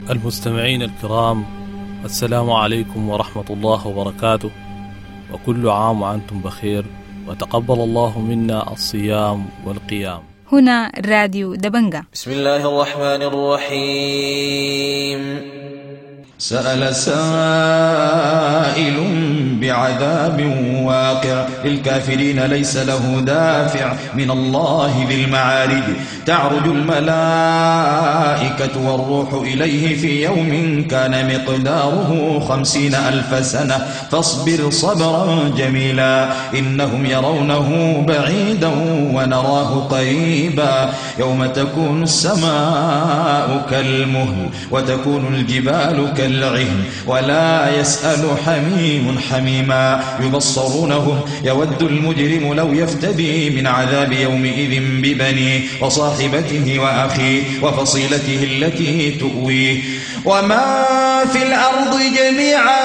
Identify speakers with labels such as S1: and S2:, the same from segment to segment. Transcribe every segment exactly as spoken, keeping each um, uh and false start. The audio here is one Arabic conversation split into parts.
S1: المستمعين الكرام، السلام عليكم ورحمة الله وبركاته، وكل عام وأنتم بخير، وتقبل الله منا الصيام والقيام.
S2: هنا راديو دبنجة.
S3: بسم الله الرحمن الرحيم.
S4: سأل سائل بعذاب واقع للكافرين ليس له دافع من الله ذي المعارج. تعرج الملائكة والروح إليه في يوم كان مقداره خمسين ألف سنة فاصبر صبرا جميلا إنهم يرونه بعيدا ونراه قريبا. يوم تكون السماء كالمهل وتكون الجبال كالعهن ولا يسأل حميم حميما. يبصرونهم يود المجرم لو يفتدي من عذاب يومئذ ببنيه وصاحبته وأخيه وفصيلته التي تؤويه وما في الأرض جميعا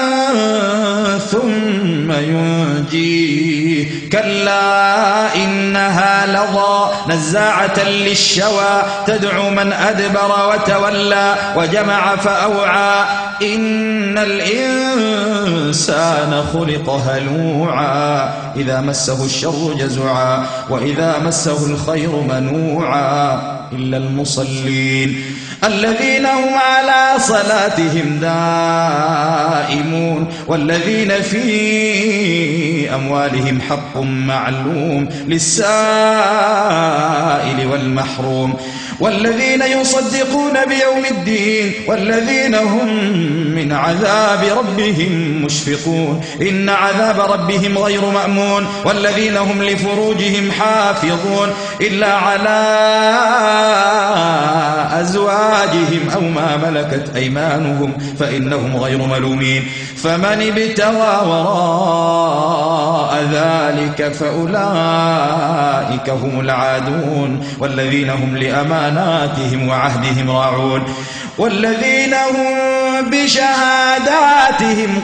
S4: ثم ينجيه. كلا إنها لظى نزاعة للشوى تدعو من أدبر وتولى وجمع فأوعى. إن الإنسان خلق هلوعا إذا مسه الشر جزوعا وإذا مسه الخير منوعا إلا المصلين الذين هم على صلاتهم دائمون والذين في أموالهم حق معلوم للسائل والمحروم والذين يصدقون بيوم الدين والذين هم من عذاب ربهم مشفقون. إن عذاب ربهم غير مأمون والذين هم لفروجهم حافظون إلا على أزواجهم أو ما ملكت أيمانهم فإنهم غير ملومين. فمن ابتغى وراء ذلك فأولئك هم العادون والذين هم لأماناتهم وعهدهم راعون والذين هم بشهاداتهم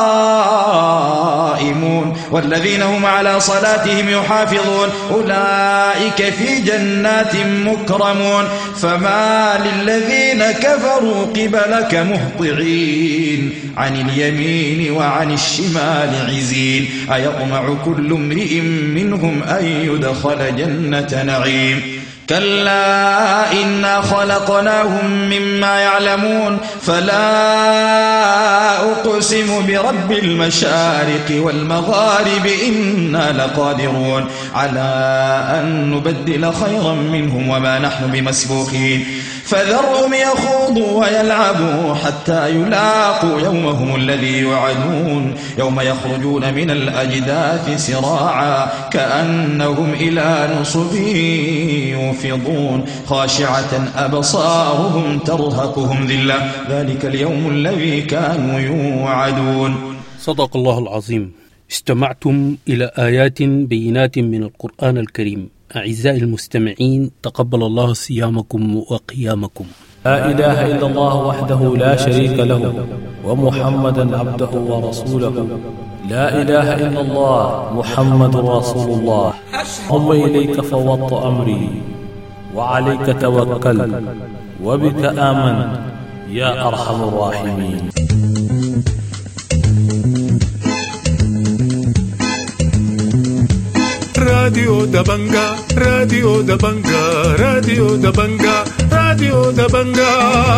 S4: قائمون والذين هم على صلاتهم يحافظون أولئك في جنات مكرمون. فما للذين كفروا قبلك مهطعين عن اليمين وعن الشمال عزين. أيطمع كل امرئ منهم أن يدخل جنة نعيم كلا إنا خلقناهم مما يعلمون. فلا أقسم برب المشارق والمغارب إنا لقادرون على أن نبدل خيرا منهم وما نحن بمسبوقين. فذرهم يخوضوا ويلعبوا حتى يلاقوا يومهم الذي يوعدون يوم يخرجون من الأجداث سراعا كأنهم إلى نصب يوفضون خاشعة أبصارهم ترهقهم ذلة ذلك اليوم الذي كانوا يوعدون.
S5: صدق الله العظيم. استمعتم إلى آيات بينات من القرآن الكريم. أعزائي المستمعين، تقبل الله صيامكم وقيامكم.
S1: لا إله إلا الله وحده لا شريك له ومحمدا عبده ورسوله. لا إله إلا الله محمد رسول الله. هم إليك فوضت أمري وعليك توكل وبك آمن يا أرحم الراحمين.
S6: راديو دبنجا راديو دبنجا راديو دبنجا راديو دبنجا.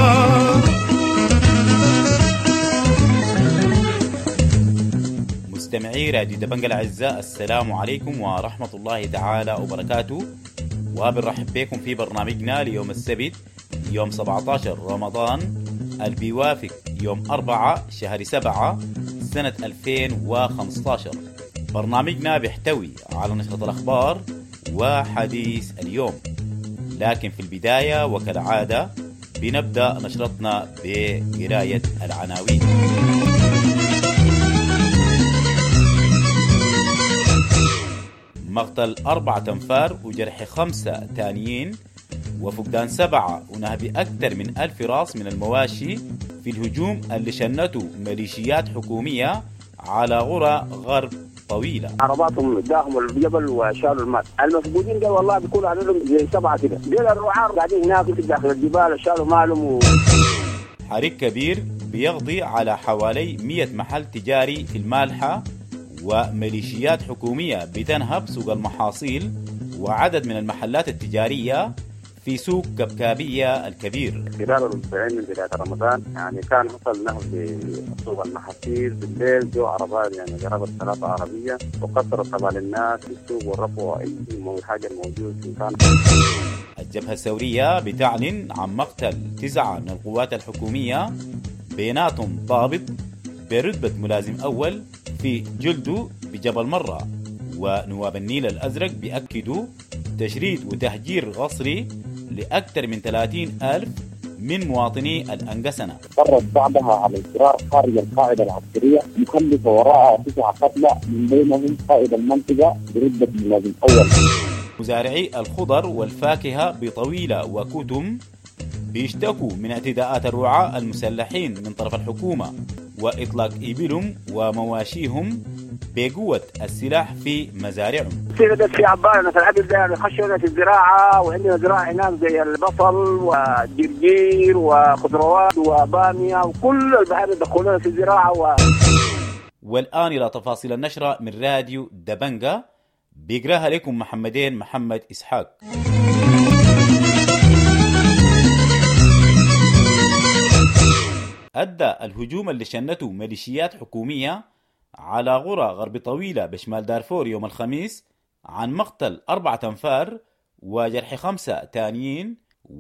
S7: مستمعي راديو دبنجا الأعزاء، السلام عليكم ورحمة الله تعالى وبركاته، وبنرحب بكم في برنامجنا ليوم السبت يوم سبعة عشر رمضان البيوافق يوم أربعة شهر سبعة سنة ألفين وخمسة عشر. برنامجنا بيحتوي على نشرة الأخبار وحديث اليوم، لكن في البداية وكالعادة بنبدأ نشرتنا بقراية العناوين. مقتل أربعة أنفار وجرح خمسة تانيين وفقدان سبعة ونهب أكثر من ألف راس من المواشي في الهجوم اللي شنته ميليشيات حكومية على غرة غرب طويلة.
S8: عرباتهم داهم الجبل وشالوا الماء. المفقودين قالوا والله بيكونوا عليهم زي سبعة كده. ديل الرعاة قاعدين هناك في داخل الجبال شالوا مالهم و...
S7: حريق كبير بيقضي على حوالي مئة محل تجاري في المالحة، وميليشيات حكومية بتنهب سوق المحاصيل وعدد من المحلات التجارية في سوق كبكابية الكبير.
S8: خلال الأسبوعين من بداية رمضان يعني كان حصل نهب بسوق المحاصيل بالليل، جو عربات يعني قرابة ثلاثة عربية وكسروا طبعا الناس في السوق ورفعوا أي حاجة موجود في مكان.
S7: الجبهة الثورية بتعلن عن مقتل تسعة من القوات الحكومية، بيناتهم ضابط برتبة ملازم أول في جلدو بجبل مرة. ونواب النيل الأزرق بيأكدوا تشريد وتهجير غصري لأكثر من ثلاثين ألف من مواطني الأنقسنة.
S3: قررت بعدها على الفرار خارج القاعدة العسكرية، مخلفة وراءها تسعة قتلى من بينهم قائد المنطقة برتبة ملازم أول.
S7: مزارعي الخضر والفاكهة بطويلة وكتم بيشتكوا من اعتداءات الرعاة المسلحين من طرف الحكومة وإطلاق إبلهم ومواشيهم بقوة السلاح في مزارعهم.
S8: سيدة في عبارة مثلا عبد ده يخشون في الزراعة، وعندنا زراعة هناك زي البصل والجرجير وخضروات وبامية وكل البحر يدخلون في الزراعة و...
S7: والآن إلى تفاصيل النشرة من راديو دبنجا، بيقراها لكم محمدين محمد إسحاق. أدى الهجوم اللي شنته ميليشيات حكومية على غرة غرب طويلة بشمال دارفور يوم الخميس عن مقتل أربعة أنفار وجرح خمسة تانيين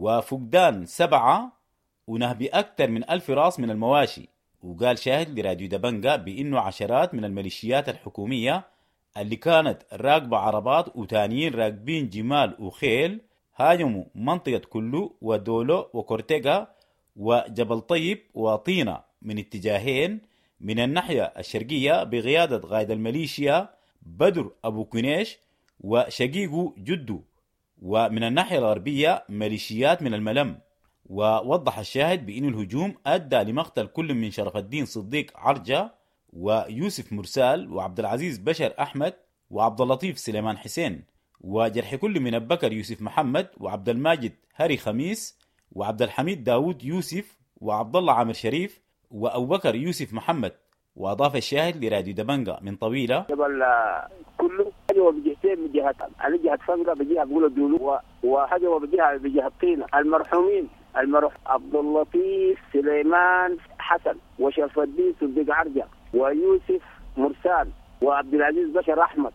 S7: وفقدان سبعة ونهب أكثر من ألف راس من المواشي. وقال شاهد لراديو دبنجا بأنه عشرات من الميليشيات الحكومية اللي كانت راكبة عربات وتانيين راكبين جمال وخيل هاجموا منطقة كلو ودولو وكورتيغا وجبل طيب وطينة من اتجاهين، من الناحية الشرقية بقيادة قائد الميليشيا بدر أبو كنيش وشقيقه جدو، ومن الناحية الغربية ميليشيات من الملم. ووضح الشاهد بأن الهجوم أدى لمقتل كل من شرف الدين صديق عرجة ويوسف مرسال وعبد العزيز بشر أحمد وعبد اللطيف سليمان حسين، وجرح كل من بكر يوسف محمد وعبد الماجد هري خميس وعبد الحميد داود يوسف وعبد الله عامر شريف وأبو بكر يوسف محمد. وأضاف الشاهد لراديو دبنجا من طويلة
S8: جبل كله حجوا بجهتين من جهة على جهة فنقة بجهة بقول الدولو وحجوا بجهة بجهة طينة. المرحومين المرحوم عبد اللطيف سليمان حسن وشرف الدين صديق عرجة ويوسف مرسال وعبد العزيز بشر أحمد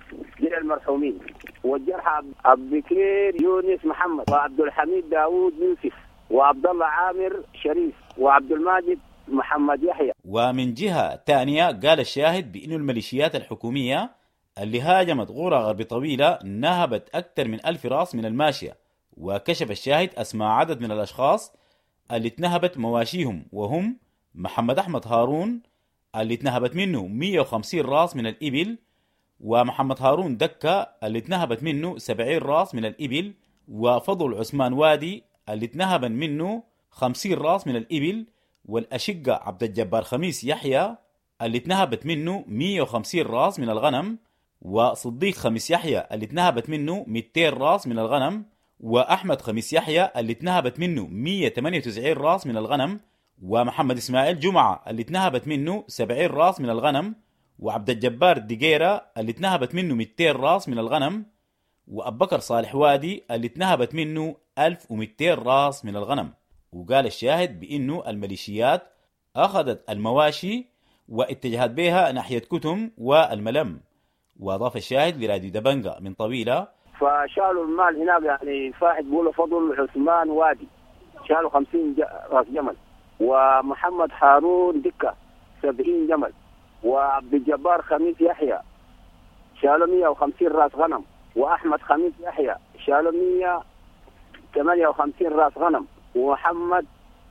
S8: دي المرحومين. والجرحى عبد بكير يونس محمد وعبد الحميد داود يوسف وعبد الله عامر شريف وعبد الماجد محمد يحيى.
S7: ومن جهة ثانية قال الشاهد بأن الميليشيات الحكومية اللي هاجمت غورة غرب طويلة نهبت أكثر من ألف راس من الماشية. وكشف الشاهد أسماء عدد من الأشخاص اللي اتنهبت مواشيهم، وهم محمد أحمد هارون اللي اتنهبت منه مئة وخمسين راس من الإبل، ومحمد هارون دكة اللي اتنهبت منه سبعين راس من الإبل، وفضل عثمان وادي اللي اتنهبن منه خمسين راس من الإبل، والأشقة عبد الجبار خميس يحيى اللي اتنهبت منه مئة وخمسين راس من الغنم، وصديق خميس يحيى اللي اتنهبت منه مئتين راس من الغنم، وأحمد خميس يحيى اللي اتنهبت منه مئة وثمانية وتسعين راس من الغنم، ومحمد إسماعيل جمعة اللي اتنهبت منه سبعين راس من الغنم، وعبد الجبار دقيرة اللي اتنهبت منه مئتين راس من الغنم، وأبو بكر صالح وادي اللي اتنهبت منه ألف ومئتين راس من الغنم. وقال الشاهد بأنه الميليشيات أخذت المواشي واتجهت بها ناحية كتم والملم. وأضاف الشاهد لراديو دبنجا من طويلة
S8: فشالوا المال هناك يعني فاحد بيقولوا فضل عثمان وادي شالوا خمسين راس جمل، ومحمد هارون دكة سبعين جمل، وعبد الجبار خميس يحيى شالوا مئة وخمسين راس غنم، وأحمد خميس يحيى شالوا مئة وثمانية وخمسين راس غنم، ومحمد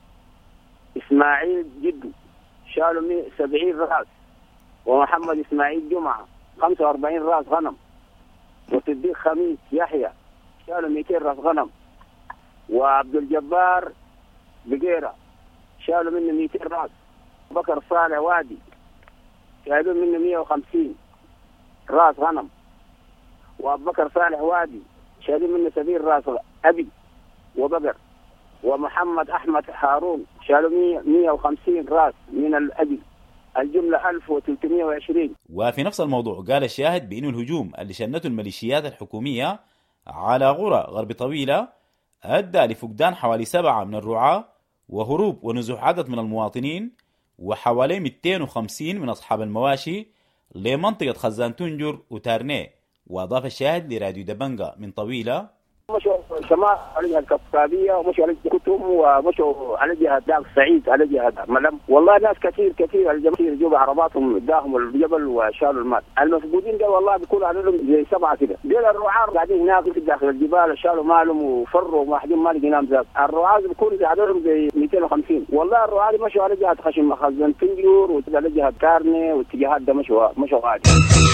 S8: إسماعيل جدو شالوا سبعين راس، ومحمد إسماعيل جمعة خمسة وأربعين راس غنم، وصديق خميس يحيى شالوا مئتين راس غنم، وعبد الجبار بقيرة شالوا منه مئتين راس، بكر صالح وادي شالوا منه مئة وخمسين راس غنم، وأبو بكر صالح وادي شالوا منه سبعين راس أبي وبقر، ومحمد أحمد هارون شالوا مئة وخمسين راس من الأجل، الجملة ألف وثلاثمئة وعشرين.
S7: وفي نفس الموضوع قال الشاهد بأنه الهجوم اللي شنته الميليشيات الحكومية على غرة غرب طويلة أدى لفقدان حوالي سبعة من الرعاة وهروب ونزوح عدد من المواطنين وحوالي مئتين وخمسين من أصحاب المواشي لمنطقة خزان تنجر وتارنيه. وأضاف الشاهد لراديو دبنجا من طويلة:
S8: مشوا شمال على جهة الكفكابية ومشوا على جهة كتم ومشوا على جهة داق سعيد على جهة ملم. والله ناس كثير كثير الجماهير جوا عرباتهم داهم الجبل وشالوا المال. المفقودين ده والله بيكونوا عليهم زي سبعة كده. دول الرعاة قاعدين هناك في داخل الجبال شالوا مالهم وفروا وما حد ما لقي نام ذات. الرعاة بيكونوا عددهم زي مئتين وخمسين. والله الرعاة مشوا على جهة خشم خزان تنجور وعلى جهة كارني والاتجاهات ده مشوا مشوا عادي.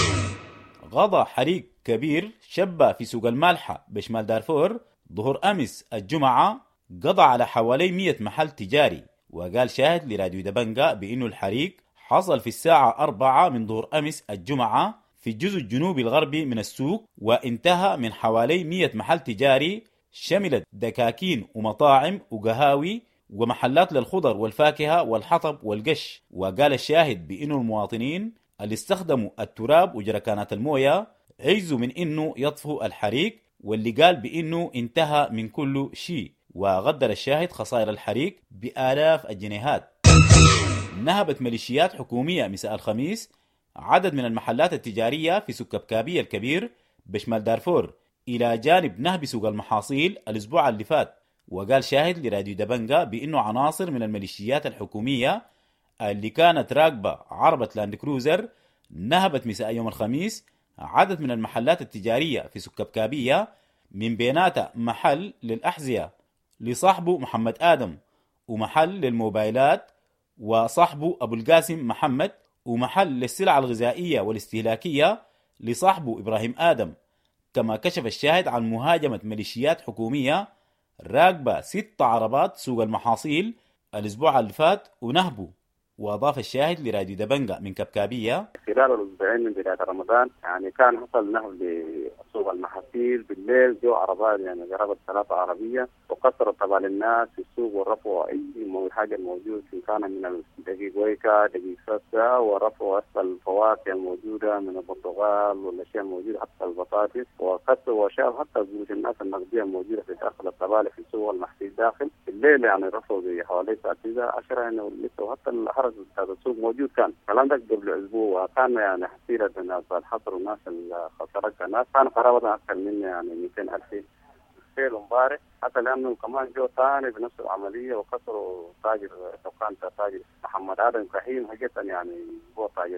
S7: غضى حريق كبير شب في سوق المالحة بشمال دارفور ظهر أمس الجمعة قضى على حوالي مئة محل تجاري. وقال شاهد لراديو دبنجا بأنه الحريق حصل في الساعة أربعة من ظهر أمس الجمعة في الجزء الجنوبي الغربي من السوق، وانتهى من حوالي مئة محل تجاري شملت دكاكين ومطاعم وقهاوي ومحلات للخضر والفاكهة والحطب والقش. وقال الشاهد بأنه المواطنين اللي استخدموا التراب وجركانات الموية عجزوا من انه يطفئوا الحريق، واللي قال بانه انتهى من كل شيء. وغدر الشاهد خسائر الحريق بآلاف الجنيهات. نهبت ميليشيات حكومية مساء الخميس عدد من المحلات التجارية في سوق كبكابية الكبير بشمال دارفور الى جانب نهب سوق المحاصيل الاسبوع اللي فات. وقال شاهد لراديو دبنجا بانه عناصر من الميليشيات الحكومية اللي كانت راكبة عربة لاند كروزر نهبت مساء يوم الخميس عدد من المحلات التجارية في سوق كبكابية، من بيناتها محل للأحذية لصاحبه محمد آدم، ومحل للموبايلات وصاحبه أبو القاسم محمد، ومحل للسلع الغذائية والاستهلاكية لصاحبه إبراهيم آدم. كما كشف الشاهد عن مهاجمة ميليشيات حكومية راكبة ست عربات سوق المحاصيل الأسبوع اللي فات ونهبوا. وأضاف الشاهد لراديو دبنجا من كبكابية:
S9: خلال الأسبوعين من بداية رمضان يعني كان حصل نهب لسوق المحاصيل بالليل، جو عربات يعني قرابة ثلاثة عربية وكسروا طبعا الناس في السوق ورفعوا أي حاجة الموجود إن كان من الدقيق ويكا دقيق فسا، ورفعوا أسفل الفواكه الموجودة من البرتقال والأشياء الموجودة حتى البطاطس، وكسروا وشالوا حتى فلوس الناس النقدية الموجودة في داخل الطبالة في السوق المحصيل داخل. بالليل يعني رفعوا بحوالي ساعة عشرة يعني لسه، وحتى الحرس بتاع السوق موجود كان الكلام ده قبل أسبوع. وكان يعني حصيلة الناس الحصر والناس الخسارات الناس كان قرابة أكثر من يعني مئتين ألف فيل مبارك، حتى لأنه كمان جو ثاني بنفس العملية وكسروا تاجر دكان تاجر محمد آدم كحيم حقيقة يعني هو تاجر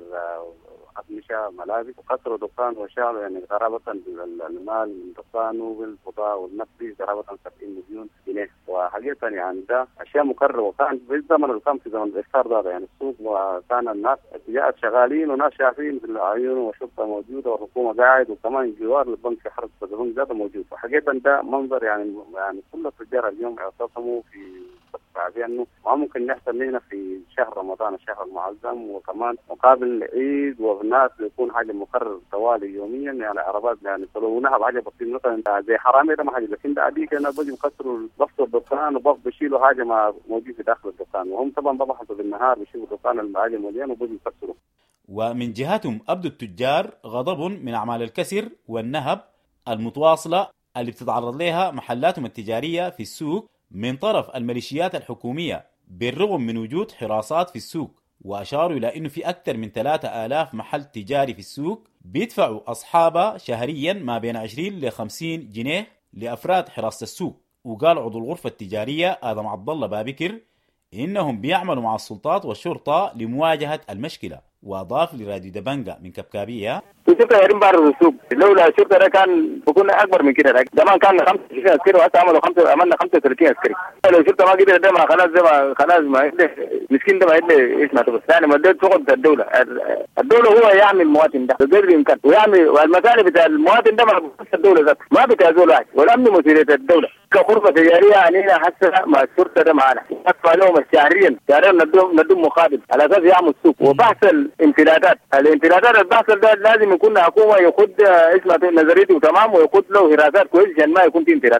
S9: أقمشة ملابس، وكسروا دكان وشالوا يعني قرابة المال من دكانه بالبضاعة والنقدي قرابة سبعين مليون جنيه. وحقيقة يعني ده أشياء مكررة، وكان في الزمن الكم في زمن الإفطار ده يعني السوق وكان الناس جاءت شغالين وناس شايفين في العيون والشرطة موجودة والحكومة قاعد، وكمان جوار البنك حرس البنك ذاته موجود. وحقيقة ده منظر يعني يعني كل التجار اليوم اعتصموا في الشعبية انه ما ممكن يحصل لنا في شهر رمضان الشهر المعظم، وكمان مقابل العيد والناس يكون حاجة مكرر توالي يوميا يعني عربات يعني طلعوناها بحاجة بسيطة مثلا زي حرامي ده ما حاجة، لكن ده عادي كانوا بيجوا يكسروا بفصل الدكان وبف بيشيلوا حاجة ما موجود في داخل الدكان، وهم طبعا ببحثوا بالنهار بيشيلوا الدكان المعالي مليان وبيجوا يكسروا.
S7: ومن جهتهم أبدو التجار غضب من أعمال الكسر والنهب المتواصلة اللي بتتعرض لها محلاتهم التجارية في السوق من طرف الميليشيات الحكومية بالرغم من وجود حراسات في السوق. وأشاروا إلى أنه في أكثر من ثلاثة آلاف محل تجاري في السوق بيدفعوا أصحابها شهريا ما بين عشرين لخمسين جنيه لأفراد حراسة السوق. وقال عضو الغرفة التجارية آدم عبد الله بابكر إنهم بيعملوا مع السلطات والشرطة لمواجهة المشكلة. وأضاف لراديو دبنجا من كبكابية:
S9: الشرطة يرين بره السوق، لولا الشرطة ده كان بكون أكبر من كده. زمان كان خمسة وعشرين عسكري وهسه عملوا خمسة عملنا خمسة وثلاثين عسكري. لو الشرطة ما قدرت ده ما خلاص ده ما خلاص ما مسكين ده ما يدري اسمه بس يعني ما يدري فقد الدولة. الدولة هو يعمل المواطن ده بقدر الإمكان ويعمل، والمسائل بتاع المواطن ده ما بتخص الدولة ذات ما بتعزول واحد والأمن مسؤولية الدولة. كغرفة تجارية يعني حسنا مع الشرطة ده معنا ندفع لهم شهريا شهريا ندوم ندوم مقابل على أساس يعمل السوق. وبحث الانفلاتات الانفلاتات البحث ده لازم يكون حكومة يخد اسمه نظريته تمام ويخد له هراسات كويس عشان ما يكون في انفلاتات.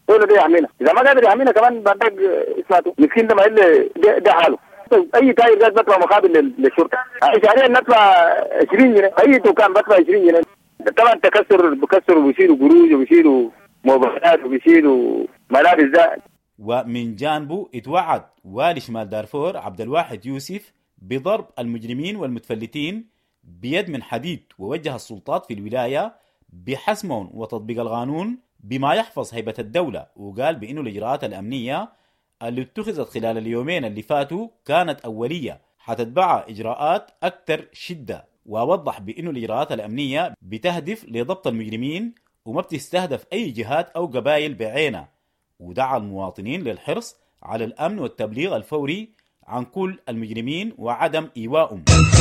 S8: هو اللي يعملها. اذا ما قادر يعملها كمان بعدك اسمعته مسكين ده ما الا ده, ده حاله. اي تاير قاعد بدفع مقابل للشرطه شهريا ندفع عشرين جنيه، اي دكان بدفع عشرين جنيه. طبعا تكسر بكسر وبيشيلوا قروش وبيشيلوا موبايلات وبيشيلوا ملابس ده.
S7: ومن جانبه اتوعد والي شمال دارفور عبد الواحد يوسف بضرب المجرمين والمتفلتين بيد من حديد، ووجه السلطات في الولاية بحسمهم وتطبيق القانون بما يحفظ هيبة الدولة، وقال بأنه الإجراءات الأمنية اللي اتخذت خلال اليومين اللي فاتوا كانت أولية حتتبعها إجراءات أكثر شدة، ووضح بأنه الإجراءات الأمنية بتهدف لضبط المجرمين وما بتستهدف أي جهات أو قبائل بعينها، ودعا المواطنين للحرص على الأمن والتبليغ الفوري عن كل المجرمين وعدم إيواءهم.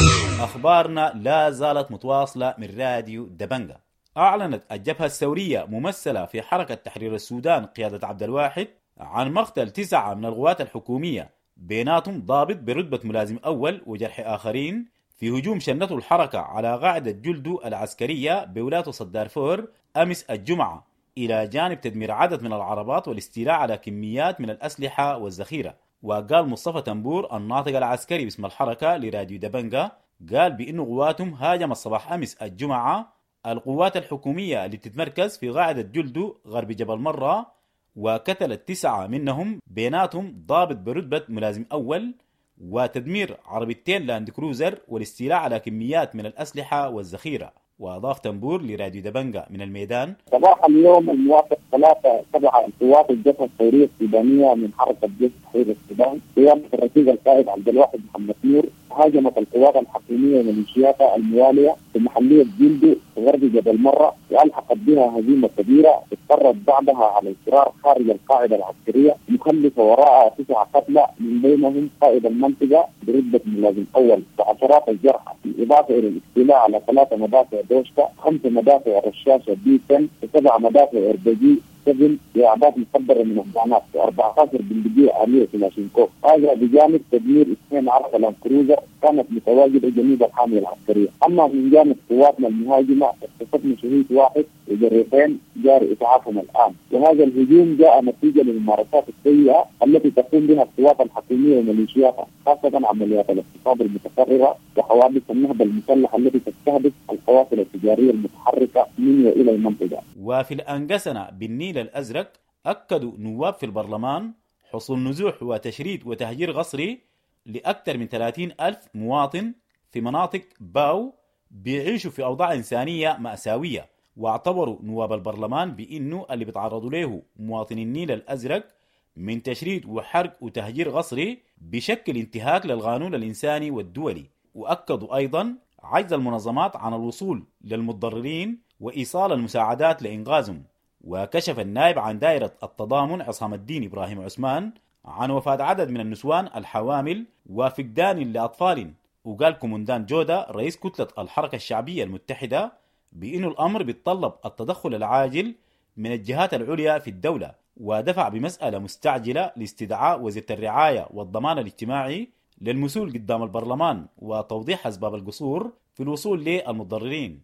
S7: أخبارنا لا زالت متواصلة من راديو دبنجا. أعلنت الجبهة الثورية ممثلة في حركة تحرير السودان قيادة عبد الواحد عن مقتل تسعة من القوات الحكومية، بيناتهم ضابط برتبة ملازم أول وجرح آخرين في هجوم شنته الحركة على قاعدة جلدو العسكرية بولاية وسط دارفور أمس الجمعة، إلى جانب تدمير عدد من العربات والاستيلاء على كميات من الأسلحة والذخيرة. وقال مصطفى تنبور الناطق العسكري باسم الحركة لراديو دبنجا، قال بأنه قواتهم هاجم الصباح أمس الجمعة القوات الحكومية اللي بتتمركز في قاعدة جلدو غرب جبل مرة، وقتلت تسعة منهم بيناتهم ضابط برتبة ملازم أول، وتدمير عربيتين لاند كروزر والاستيلاء على كميات من الأسلحة والذخيرة. وأضاف تنبور لراديو دبنجا من الميدان:
S3: صباح اليوم الموافق ثلاثة سبعة قوات الجبهة الثورية السودانية من حركة جيش تحرير السودان قيادة الرئيس القائد عبد الواحد محمد نور هاجمت القوات الحكومية وميليشياتها الموالية في محلية جلدو غرب جبل مرة، وألحقت بها هزيمة كبيرة اضطرت بعدها على الفرار خارج القاعدة العسكرية، مخلفة وراءها تسعة قتلى من بينهم قائد المنطقة برتبة ملازم أول وعشرات الجرحى، بالإضافة إلى الاستيلاء على ثلاثة مدافع دوشكا، خمس مدافع رشاشة بي عشرة وسبع مدافع اربجي سبع بأعداد مقدرة من الدعانات وأربعة عشر بندقية آلية كلاشينكوف. هذا بجانب تدمير اثنين عرفة لاند كروزر كانت متواجدة جنوب الحامية العسكرية. أما من جانب قواتنا المهاجمة اكتشفنا شهيد واحد وجريحين جاري إسعافهم الآن. وهذا الهجوم جاء نتيجة للممارسات السيئة التي تقوم بها القوات الحكومية وميليشياتها، خاصة عمليات الاغتصاب المتكررة وحوادث النهضة المسلحة التي تستهدف القوافل التجارية المتحركة من وإلى المنطقة.
S7: وفي الأنقسنة بالنيل الأزرق أكدوا نواب في البرلمان حصول نزوح وتشريد وتهجير قسري لأكثر من ثلاثين ألف مواطن في مناطق باو بيعيشوا في أوضاع إنسانية مأساوية. واعتبروا نواب البرلمان بأنه اللي بيتعرضوا له مواطني النيل الأزرق من تشريد وحرق وتهجير قسري بشكل انتهاك للقانون الإنساني والدولي. وأكدوا أيضا عجز المنظمات عن الوصول للمتضررين وإيصال المساعدات لإنقاذهم. وكشف النائب عن دائرة التضامن عصام الدين إبراهيم عثمان عن وفاة عدد من النسوان الحوامل وفقدان لأطفال. وقال كومندان جودة رئيس كتلة الحركة الشعبية المتحدة بأنه الأمر بيتطلب التدخل العاجل من الجهات العليا في الدولة، ودفع بمسألة مستعجلة لاستدعاء وزيرة الرعاية والضمان الاجتماعي للمسؤول قدام البرلمان وتوضيح أسباب القصور في الوصول للمتضررين.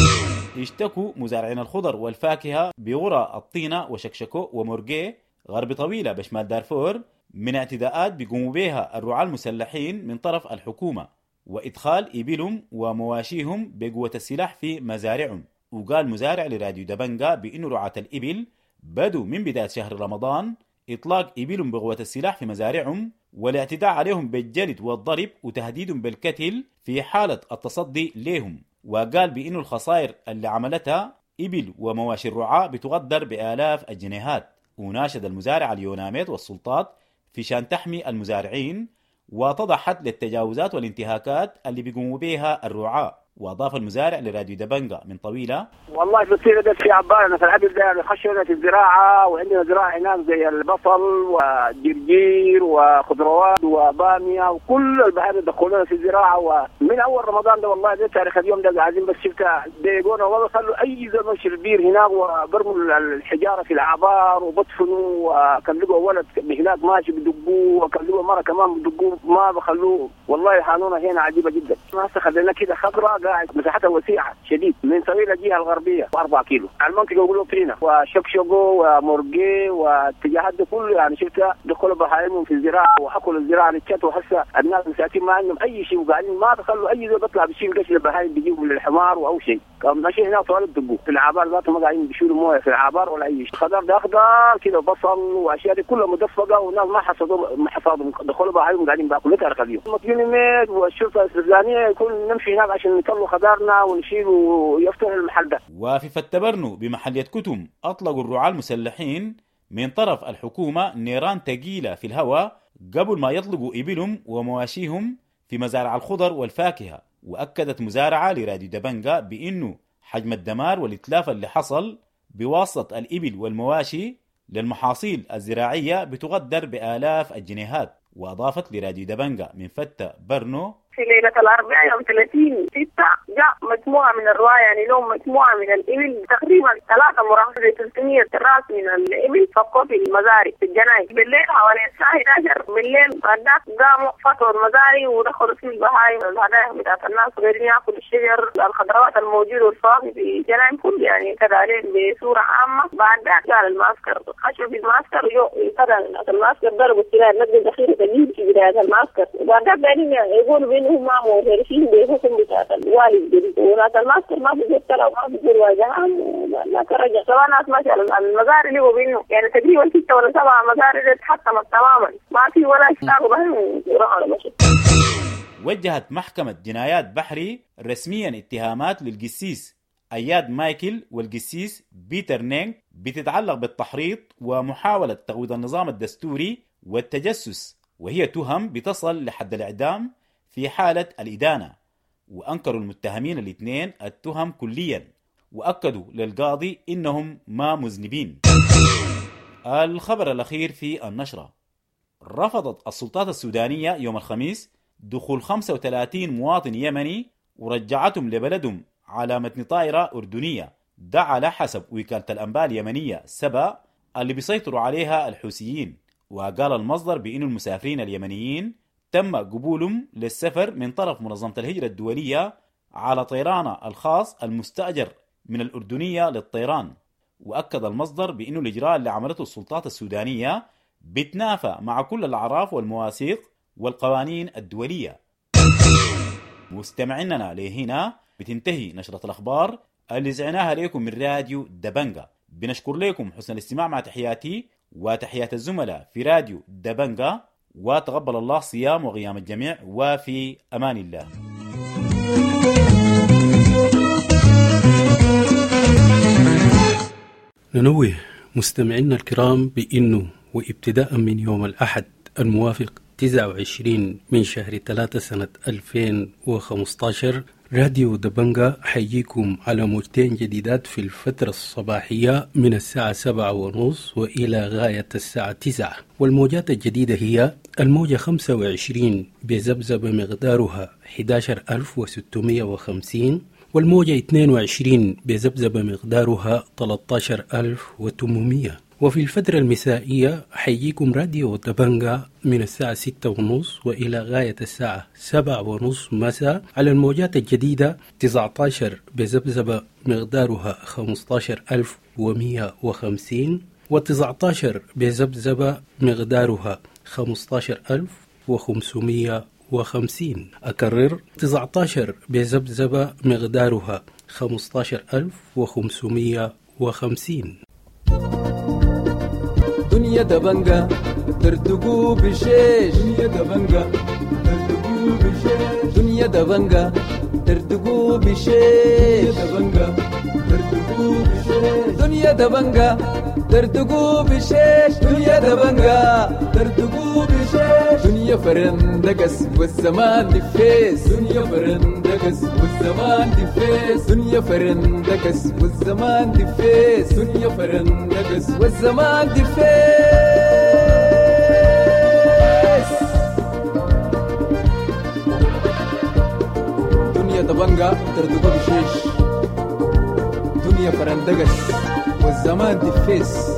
S7: اشتكوا مزارعين الخضر والفاكهة بغرى الطينة وشكشكو ومورجي غرب طويلة بشمال دارفور من اعتداءات بيقوموا بها الرعاة المسلحين من طرف الحكومة وإدخال إبلهم ومواشيهم بقوة السلاح في مزارعهم. وقال مزارع لراديو دبنجا بأنه رعاة الإبل بدوا من بداية شهر رمضان إطلاق إبلهم بقوة السلاح في مزارعهم والاعتداء عليهم بالجلد والضرب وتهديدهم بالقتل في حالة التصدي لهم. وقال بأنه الخسائر اللي عملتها إبل ومواشي الرعاة بتقدر بآلاف الجنيهات. وناشد المزارع اليوناميت والسلطات في شان تحمي المزارعين وتضع حد للتجاوزات والانتهاكات اللي بيقوموا بها الرعاة. وأضاف المزارع لراديو دبنجا من طويلة:
S8: والله بتصير ده في عبارة في العدل ده يخشوا في الزراعة، وعندنا زراعة هناك زي البصل والجرجير وخضروات وبامية وكل البحر يدخلونا في الزراعة. ومن أول رمضان ده والله ده تاريخ اليوم ده قاعدين بس شفتها بيقولوا والله خلوا أي زلمة شربير هناك وبرموا الحجارة في الأعبار وبطفنوا، وكان لقوا ولد هناك ماشي بدقوه وكان لقوا مرة كمان بدقوه ما بخلوه. والله حانونا هنا عجيبة جدا. ما خلينا كده خضراء زراعي مساحتها وسيعه شديد من سويل الجهه الغربيه أربعة كيلو. المنطقه يقولوا طينه وشقشقو ومرقي والاتجاهات دي كله يعني شفتها دخلوا بهايمهم في الزراعه واكلوا الزراعه للشت. وهسه الناس مساكين ما عندهم اي شيء وقاعدين ما تخلوا اي زول بيطلع بيشيل قش البهايم بيجيبوا للحمار او شيء. كان ماشي هناك طوال الدقو في العبار ذاته ما قاعدين بيشيلوا مويه في العبار ولا اي شيء. خضار ده اخضر كده بصل واشياء دي كلها مدفقه والناس ما حصدوا ما حصادهم دخلوا بهايمهم قاعدين بياكلوا تارك اليوم. مطيون ميد والشرطه الاستردانيه يكون نمشي هناك عشان نطلعوا خضارنا ونشيل ويفتحوا المحل ده.
S7: وفي فتبرنو بمحلية كتم أطلقوا الرعاة المسلحين من طرف الحكومة نيران ثقيلة في الهواء قبل ما يطلقوا إبلهم ومواشيهم في مزارع الخضر والفاكهة. وأكدت مزارعة لراديو دبنجا بأنه حجم الدمار والإتلاف اللي حصل بواسطة الإبل والمواشي للمحاصيل الزراعية بتقدر بآلاف الجنيهات. وأضافت لراديو دبنجا من فتة برنو
S10: في ليلة الأربعاء يوم ثلاثين ستة جاء مجموعة من الرعاة يعني لهم مجموعة من الإبل تقريبا ثلاثة مراحل ثلاثمية راس من الإبل فقوا في المزارع في الجناين بالليل حوالي الساعة إحدى عشر بالليل. بعدك قاموا فتحوا المزارع ودخلوا في البهايم الهدايا بتاعت الناس وغيرين يأكلوا الشجر الخضروات الموجودة والفاضي في الجناين كله يعني كذلك بصورة عامة. بعدك قال المعسكر خشوا في المعسكر يو كذا المعسكر ضربوا السلاح نقل ذخيرة الجيب في بداية المعسكر. وبعدك قاعدين يقولوا بينهم ما معترفين بحكم بتاع الوالد وناس الماسكر ما بيجي طلع ما بيجي واجههم لا كرجع. سواء ناس ماشي المزارع اللي هو بينه يعني تقريبا ستة ولا سبعة مزارع تحطمت تماما ما في ولا اشتاقوا بهم يروحوا لمشي.
S7: وجهت محكمة جنايات بحري رسميا اتهامات للقسيس أياد مايكل والقسيس بيتر نينغ بتتعلق بالتحريض ومحاولة تغويض النظام الدستوري والتجسس، وهي تهم بتصل لحد الإعدام في حالة الإدانة. وأنكروا المتهمين الاثنين التهم كليا وأكدوا للقاضي إنهم ما مذنبين. الخبر الأخير في النشرة: رفضت السلطات السودانية يوم الخميس دخول خمسة وثلاثين مواطن يمني ورجعتهم لبلدهم على متن طائرة أردنية. ده على حسب وكالة الأنباء اليمنية سبا اللي بيسيطروا عليها الحوثيين. وقال المصدر بأن المسافرين اليمنيين تم قبولهم للسفر من طرف منظمة الهجرة الدولية على طيران الخاص المستأجر من الأردنية للطيران. وأكد المصدر بأن الإجراء اللي عملته السلطات السودانية بتنافى مع كل الأعراف والمواثيق والقوانين الدولية. مستمعيننا لهنا بتنتهي نشرة الأخبار اللي زعناها لكم من راديو دبنجا. بنشكر لكم حسن الاستماع مع تحياتي وتحيات الزملاء في راديو دبنجا، وتقبل الله صيام وقيام الجميع، وفي أمان الله.
S5: ننوه مستمعينا الكرام بأنه وابتداء من يوم الأحد الموافق تسعة وعشرين من شهر ثلاثة سنة ألفين وخمسة عشر راديو دبنجا حيجيكم على موجتين جديدات في الفترة الصباحية من الساعة سبعة ونص وإلى غاية الساعة تسعة. والموجات الجديدة هي الموجة خمسة وعشرين بذبذبة مقدارها أحد عشر ألف وستمائة وخمسين، والموجة اثنين وعشرين بذبذبة مقدارها ثلاثة عشر ألف وثمانمائة. وفي الفترة المسائية حيجيكم راديو دبنجا من الساعة ستة ونص وإلى غاية الساعة سبعة ونص مساء على الموجات الجديدة تسعة عشر بذبذبة مقدارها خمسة عشر ألف ومائة وخمسين، وتسعة عشر بذبذبة مقدارها خمسة عشر ألف وخمسمائة وخمسين. أكرر تسعة عشر بذبذبة مقدارها خمسة عشر ألف وخمسمائة وخمسين.
S11: دنيا دبنجا ترتقو بشيش، دنيا دبنجا ترتقو بشيش، دنيا دبنجا ترتقو بشيش، دنيا دبنجا ترتقو بشيش، دنيا دبنجا ترتقو بشيش، دنيا فرندقس والزمان دفيس، دنيا فرندقس والزمان دفيس، دنيا فرندقس والزمان دفيس، دنيا فرندقس والزمان دفيس. دنيا دبنجا ترتقو بشيش، دنيا فرندقس والزمان دفيس.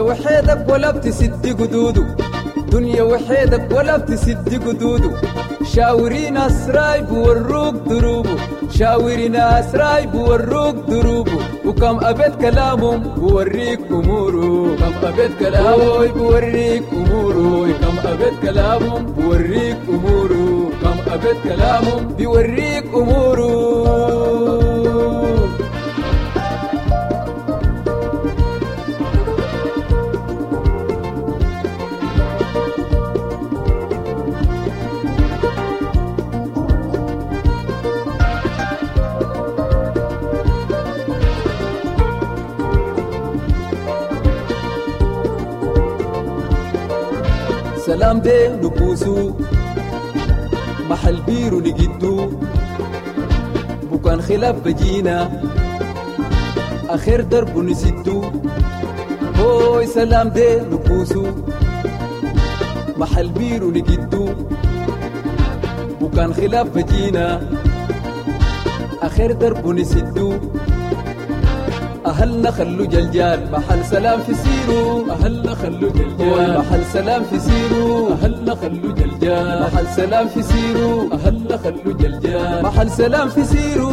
S11: وحيدك ولا بتسد قدوده دنيا وحيدك ولا بتسد قدوده شاورين أسراي بوروك دروبه شاورين أسراي بوروك دروبه وكم أبد كلامهم بوريك أموره كم أبد كلامهم بوريك أموره كم أبد كلامهم بوريك أموره كم أبد كلامهم بوريك أموره سلام دي نبوسو محل بيرو نجدو بكان خلاف بجينا آخر درب نسدو هوي سلام دي نبوسو محل بيرو نجدو بكان خلاف بجينا آخر درب نسدو أهلنا خلو جلجال محل سلام في سيرو أهلنا خلو جلجال محل سلام في سيرو أهلنا خلو جلجال محل سلام في سيرو أهلنا خلو جلجال محل سلام في سيرو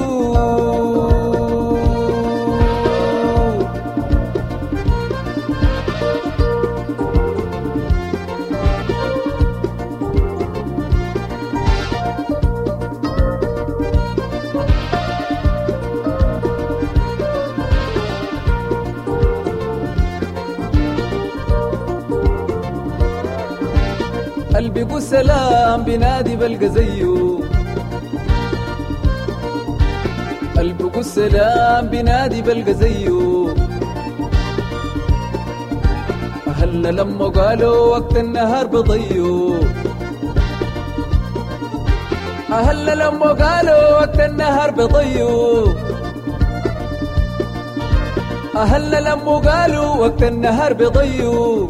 S11: قلبي قو السلام بنادي بلقى زيه قلبي قو السلام بنادي بلقى زيه أهلنا لما قالوا وقت النهار بضيه أهلنا لما قالوا وقت النهار بضيه أهلنا لما قالوا وقت النهار بضيه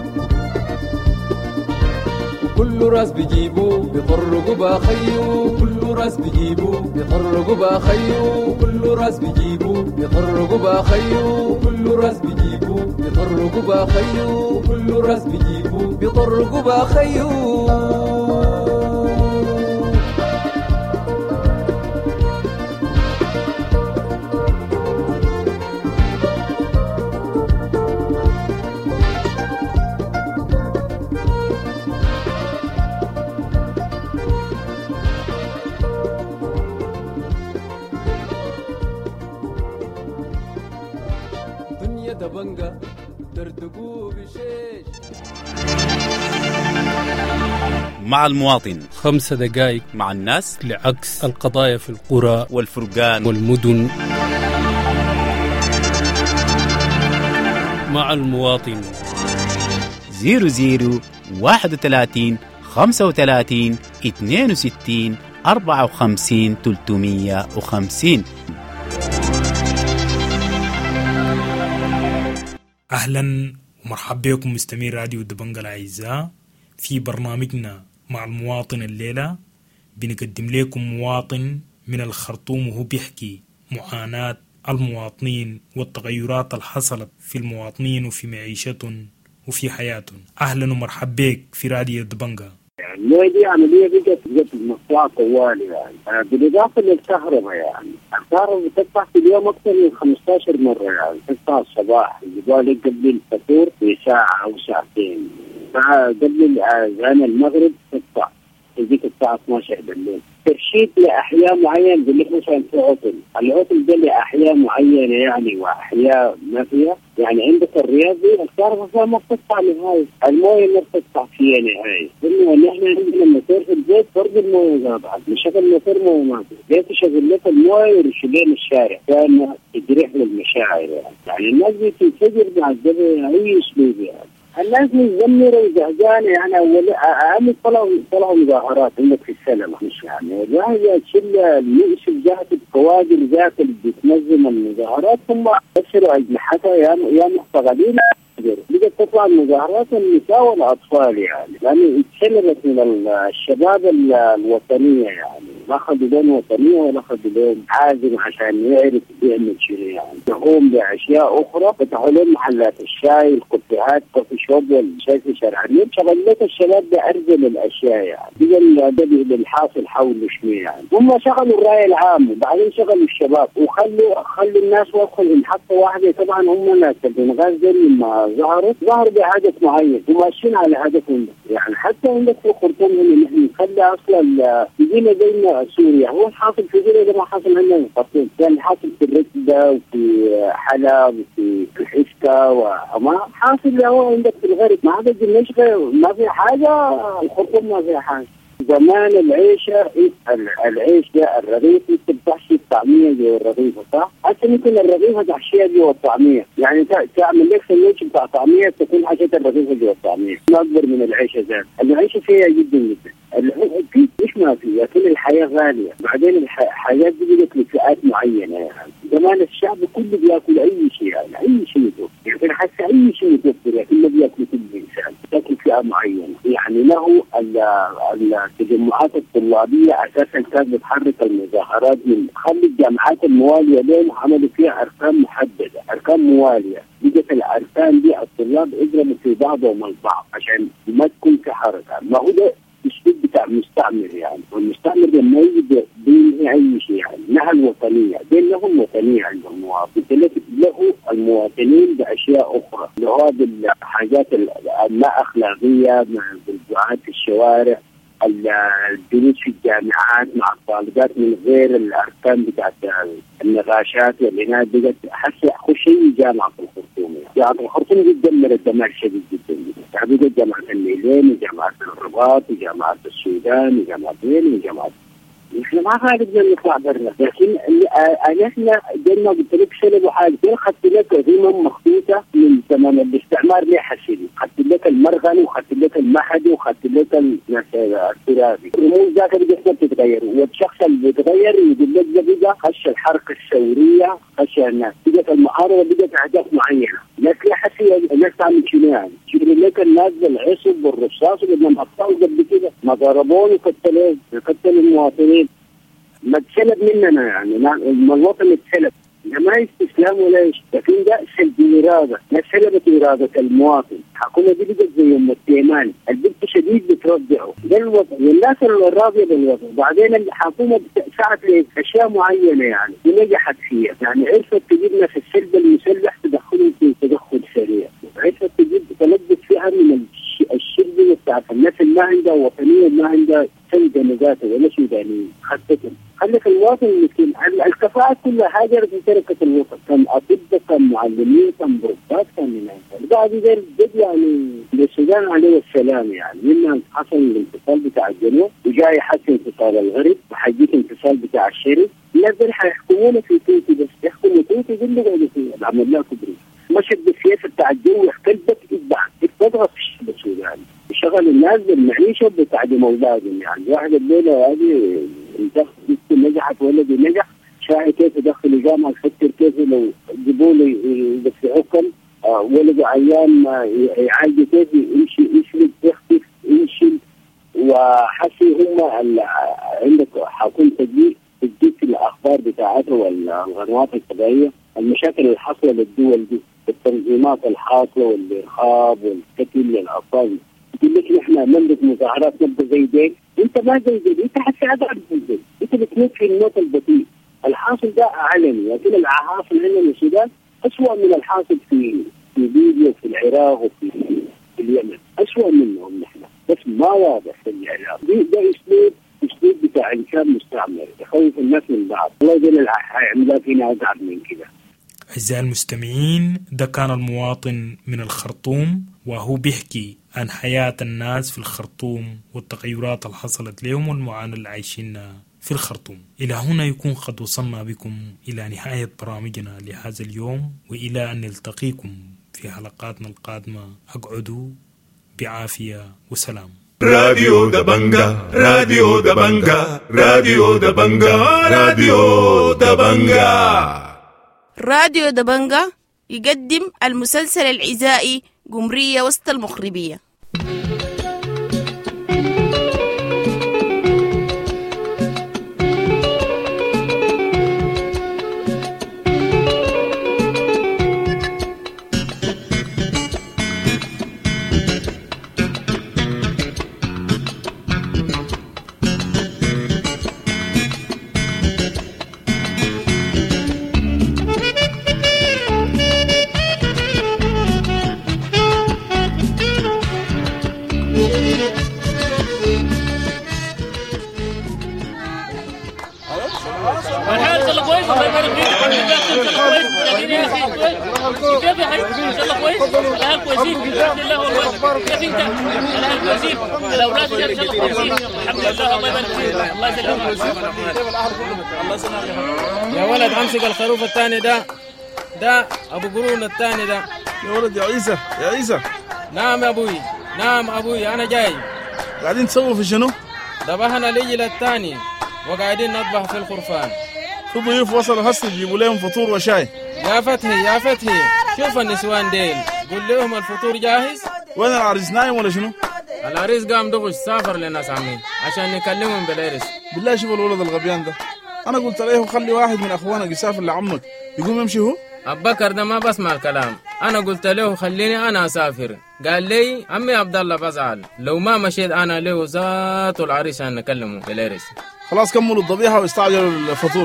S11: كل راس بيجيبوا بيطرقوا باخيو كل راس بيجيبوا بيطرقوا باخيو كل راس بيجيبوا بيطرقوا باخيو كل راس بيجيبوا بيطرقوا باخيو كل راس بيجيبوا بيطرقوا باخيو دبنجا دردقوا بشيش
S7: مع المواطن
S5: خمس دقائق
S7: مع الناس
S5: لعكس القضايا في القرى
S7: والفرقان
S5: والمدن. مع المواطن
S7: زيرو زيرو واحد وثلاثين خمسة وثلاثين اثنين وستين أربعة وخمسين ثلاثمية وخمسين.
S12: أهلا ومرحبا بكم مستمعي راديو دبنجة الأعزاء في برنامجنا مع المواطن. الليلة بنقدم لكم مواطن من الخرطوم وهو بيحكي معاناة المواطنين والتغيرات اللي حصلت في المواطنين وفي معيشتهم وفي حياتهم. أهلا ومرحبا بك في راديو دبنجة.
S3: يعني دي عملية بقت بقت مصنع طوالي يعني بالإضافة للكهرباء يعني الكهرباء بتدفع في اليوم أكثر من خمسة عشر مرة يعني تدفع الصباح يبغى قبل الفطور بساعة أو ساعتين مع قبل أذان المغرب تدفع تجيك الساعة اثني عشر بالليل. ترشيد لأحياء معين بيقول لك مثلا في عطل، العطل ده لأحياء معينة يعني وأحياء ما فيها يعني عندك الرياض دي الكهرباء فيها ما بتدفع نهائي، المويه ما بتدفع فيها نهائي، لأنه نحن عندنا موتور في البيت برضه المويه زادت، نشغل الموتور مويه ما في، ليه تشغل لك المويه ويرشدين الشارع كأنه تجريح للمشاعر يعني، يعني الناس بتنفجر بعد ده أي أسلوب يعني. الناس متذمرة وزهجانة يعني أول أهم طلعوا طلعوا مظاهرات عندك في السلمة مش يعني والله تشيل المؤسف جهة الكوادر ذات اللي بتنظم المظاهرات ثم يكسروا أجنحتها يا يا محتقدين بقت تطلع المظاهرات النساء والأطفال يعني لأنه اتسلبت من الشباب الوطنية يعني ما أخذوا لون وطنية ولا أخذوا لون عازم عشان يعرف بيعمل شيء يعني يقوم بأشياء أخرى فتحوا لهم محلات الشاي الكتب كافيهات كوفي شوب والشاي شرعانين، شغلت الشباب بأرذل الاشياء يعني، بقى ده بالحاصل حوله شويه يعني. هم شغلوا الراي العام وبعدين شغلوا الشباب وخلوا خلوا الناس وصلوا لمحطه واحده. طبعا هم ناس الغاز دول لما ظهروا ظهروا بهدف معين وماشيين على هدفهم يعني. حتى عندك في خرطوم هنا نحن نخلي اصلا يجينا زي سوريا، هو الحاصل في سوريا ده ما حاصل عندنا في خرطوم، كان حاصل في الركبه وفي حلب وفي الحسكه وما حاصل هو عندك في الغرب. ما هذا دمشق ما في حاجه، الخرطوم ما في حاجه. زمان العيشه العيش ده الرغيف انت بتحشي الطعميه جوا الرغيفه صح؟ هسه ممكن الرغيفه تحشيها جوا الطعميه، يعني تعمل لك سندوتش بتاع طعميه تكون حشيت الرغيفه جوا الطعميه، ما اكبر من العيشه ذات. العيشه فيها جدا جدا. في مش ما في، لكن الحياه غاليه، بعدين الحياه دي بقت لفئات معينه يعني. زمان الشعب كله بياكل اي شيء يعني، اي شيء يتوفر يعني، حتى اي شيء يتوفر لكن ما بياكل كل انسان، بياكل فئه معينه يعني. له التجمعات الطلابيه اساسا كانت بتحرك المظاهرات من خلي الجامعات المواليه لهم عملوا فيها اركان محدده، اركان مواليه، بقت الاركان دي الطلاب يضربوا في بعضهم البعض عشان ما تكون في حركه. ما هو ده الاسلوب بتاع المستعمر يعني، والمستعمر لما يجي بينهي اي شيء يعني نهى الوطنيه، بين لهم وطنيه عند المواطن، له المواطنين باشياء اخرى، اللي هو بالحاجات اللا اخلاقيه مع الدعاة في الشوارع، الجلوس في الجامعات مع الطالبات من غير الاركان بتاعت النقاشات والعناية. بقت حتى اخش اي جامعه في الخرطوم يعني. جامعه الخرطوم دي دمرت دمار شديد جدا يعني. بقت جامعه النيلين وجامعه الرباط وجامعه السودان وجامعه وين وجامعه، احنا ما قادرين نطلع برا. لكن احنا قلنا قلت لك سلبوا حاجه، اخذت لك ذمم مخطوطه من زمان الاستعمار ليه حسيني، اخذت لك المرغن واخذت لك المحدي واخذت لك الترابي. الرموز ذاك بدات تتغير، والشخص اللي بيتغير يقول لك ده بقى خش الحركه الثوريه، خش الناس بقت المعارضه، بقت اهداف معينه. الناس لا حسي الناس تعمل شنو يعني؟ يقول لك الناس بالعصب والرصاص لما قطعوا قبل كده ما ضربوني وقتلوا قتلوا المواطنين، ما اتسلب مننا يعني، ما الوطن اتسلب، ما استسلام ولا شيء. لكن ده سلب اراده، ما سلبت اراده المواطن. الحكومه دي بقت زي ام التيمان، البنت شديد بترجعه ده الوطن والناس الراضيه بالوطن. بعدين الحكومه سعت لاشياء معينه يعني ونجحت فيها يعني، عرفت تجيبنا في السلب المسلح تدخلهم في تدخل سريع، عرفت تجيب تلبس فيها من الشرذمه بتاعت الناس اللي ما عندها وطنيه، ما عندها سلبه نجاته ولا سودانيه، خدتهم خلت الوطن المسكين. الكفاءات كلها هاجرت وتركت الوطن، كان اطباء كان معلمين كان بروفات كان من بعد ذلك جد يعني السودان عليه السلام يعني. منا حصل الانفصال بتاع الجنوب وجاي حتى انفصال الغرب وحيجيك انفصال بتاع الشرق. الناس دول حيحكمونا في توتي بس، يحكموا توتي دول اللي قاعدين فيها العمل لا كبري. مشت بالسياسه بتاع الجو يختلفت اتبع تضغط الشعب السوداني، شغل الناس بالمعيشه بتاع اولادهم يعني. واحد الليله هذه دخل نجحت ولدي نجح، شاعي كيف يدخل الجامعه، يفكر كيف لو جيبوا له يدفعوكم آه ولده عيان يعالجوا كيف يمشي يسلك يختف يمشي. وحسي هم عندك حكون تجديد تجديد في الاخبار بتاعته والقنوات الفضائيه المشاكل اللي حاصله للدول دي، التنظيمات الحاصله والارهاب والقتل للاطفال. يقول لك نحن نملك مظاهرات نبدا زي دي، انت ما زي دي، انت حتى عذاب زي دي، انت بتموت في الموت البطيء. الحاصل ده علني، لكن الحاصل هنا في السودان اسوء من الحاصل في في ليبيا وفي العراق وفي في اليمن، اسوء منهم نحن، بس ما واضح في الاعلام. ده اسلوب اسلوب بتاع انسان مستعمر يخوف الناس من بعض. الله يجعل حيعملها فينا اصعب من كده.
S12: أعزائي المستمعين، ده كان المواطن من الخرطوم وهو بيحكي عن حياة الناس في الخرطوم والتغيرات اللي حصلت لهم والمعاناة اللي عايشينها في الخرطوم. إلى هنا يكون قد وصلنا بكم إلى نهاية برامجنا لهذا اليوم، وإلى أن نلتقيكم في حلقاتنا القادمة. أقعدوا بعافية وسلام.
S6: راديو دبنجا راديو دبنجا راديو دبنجا راديو دبنجا
S13: راديو دبنجا يقدم المسلسل العزائي قمرية وسط المغربية.
S14: كيف يا حي؟ ان شاء الله كويس؟ الاهل كويسين؟ الحمد لله والله. كيف انت؟ الاهل كويسين؟ الاولاد ان شاء الله كويسين؟ الحمد لله. الله يبارك فيك. الله يسلمك. الله يسلمك.
S15: يا ولد امسك الخروف الثاني ده، ده ابو قرون الثاني ده.
S16: يا ولد يا عيسى، يا عيسى.
S15: نعم يا ابوي، نعم ابوي، انا جاي.
S16: قاعدين تسووا في شنو؟
S15: ذبحنا العجل الثاني وقاعدين نذبح في الخرفان.
S16: في ضيوف وصلوا هسه يجيبوا لهم فطور وشاي.
S15: يا فتحي يا فتحي، شوف النسوان ديل، قول لهم الفطور جاهز.
S16: وين العريس، نايم ولا شنو؟
S15: العريس قام دغش سافر للناس عمي عشان نكلمهم بالعرس.
S16: بالله شوف الولد الغبيان ده، انا قلت له خلي واحد من اخوانك يسافر لعمك، يقوم يمشي هو.
S15: أبكر ده ما بسمع الكلام، أنا قلت له خليني أنا أسافر، قال لي عمي عبد الله بزعل لو ما مشيت أنا له ذات العريس عشان نكلمه بالعرس.
S16: خلاص كملوا الذبيحة واستعجلوا الفطور.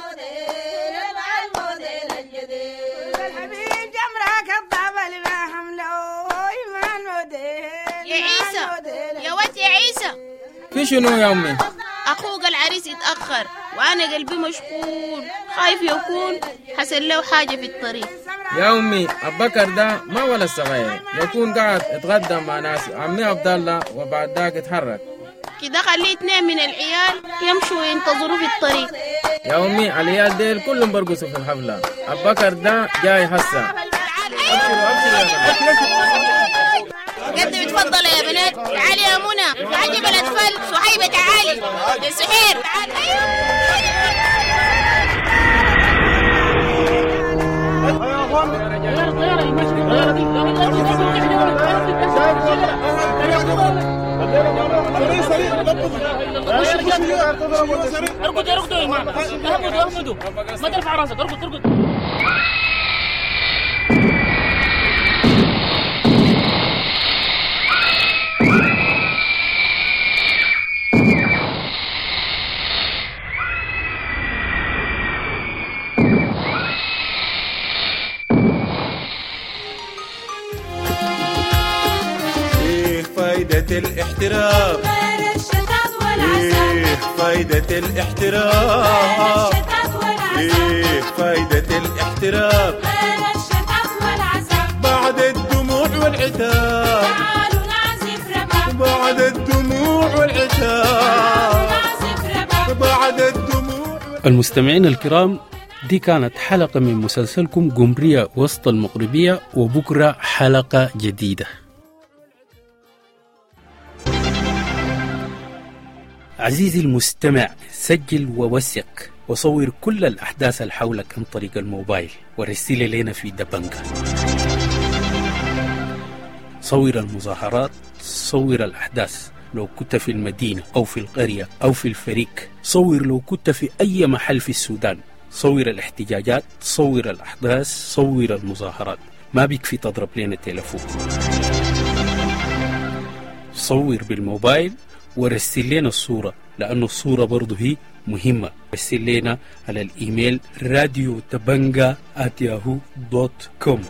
S13: يا عيسى، يا واد يا عيسى،
S15: في شنو يا أمي؟
S13: أخوك العريس يتأخر وأنا قلبي مشغول، خايف يكون حصل له حاجة في الطريق.
S15: يا أمي أبكر ده ما ولا صغير، يكون قاعد يتغدى مع ناس عمي عبد الله وبعد ذاك يتحرك.
S13: كده خلي اثنين من العيال يمشوا وينتظروا في الطريق.
S15: يا أمي العيال ديل كلهم برقصوا في الحفلة، أبكر ده جاي هسه. أبشروا أبشروا يا بنات.
S13: قدم اتفضل يا بنات. تعالي يا منى، عجب الأطفال. صحيبة تعالي يا سحير.
S14: ارقد ارقد يا جماعة، ارقدوا ارقدوا، ما ترفع راسك، ارقد ارقد.
S17: فايدة الاحترام غير الشتات والعسل. إيه فايدة الاحترام إيه فايدة الاحترام غير الشتات والعسل. بعد الدموع والعتاب تعالوا نعزف رباب. بعد الدموع والعتاب بعد الدموع.
S5: المستمعين الكرام، دي كانت حلقة من مسلسلكم قمرية وسط المغربية، وبكرة حلقة جديدة. عزيزي المستمع، سجل ووثق وصور كل الأحداث اللي حولك عن طريق الموبايل ورسل لنا في دبنجة. صور المظاهرات، صور الأحداث لو كنت في المدينة أو في القرية أو في الفريق، صور لو كنت في أي محل في السودان، صور الاحتجاجات، صور الأحداث، صور المظاهرات. ما بيكفي تضرب لنا التليفون، صور بالموبايل ورسل لنا الصورة، لأن الصورة برضو هي مهمة. رسل لنا على الإيميل راديو دبنجة آت ياهو دوت كوم.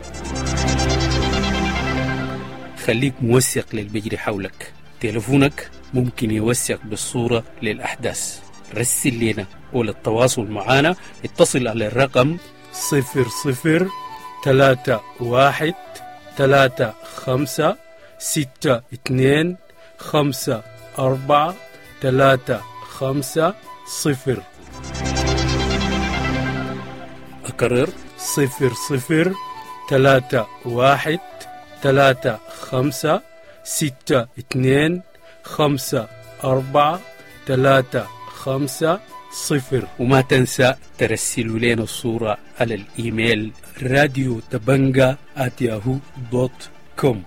S5: خليك موثق للبجري حولك، تليفونك ممكن يوثق بالصورة للأحداث. رسل لنا، وللتواصل معنا اتصل على الرقم صفر صفر ثلاثة واحد ثلاثة خمسة ستة اثنين خمسة أربعة ثلاثة خمسة صفر. أكرر صفر صفر ثلاثة واحد ثلاثة خمسة ستة اثنين خمسة أربعة ثلاثة خمسة صفر. وما تنسى ترسلوا لنا الصورة على الإيميل راديو دبنجة آت ياهو دوت كوم.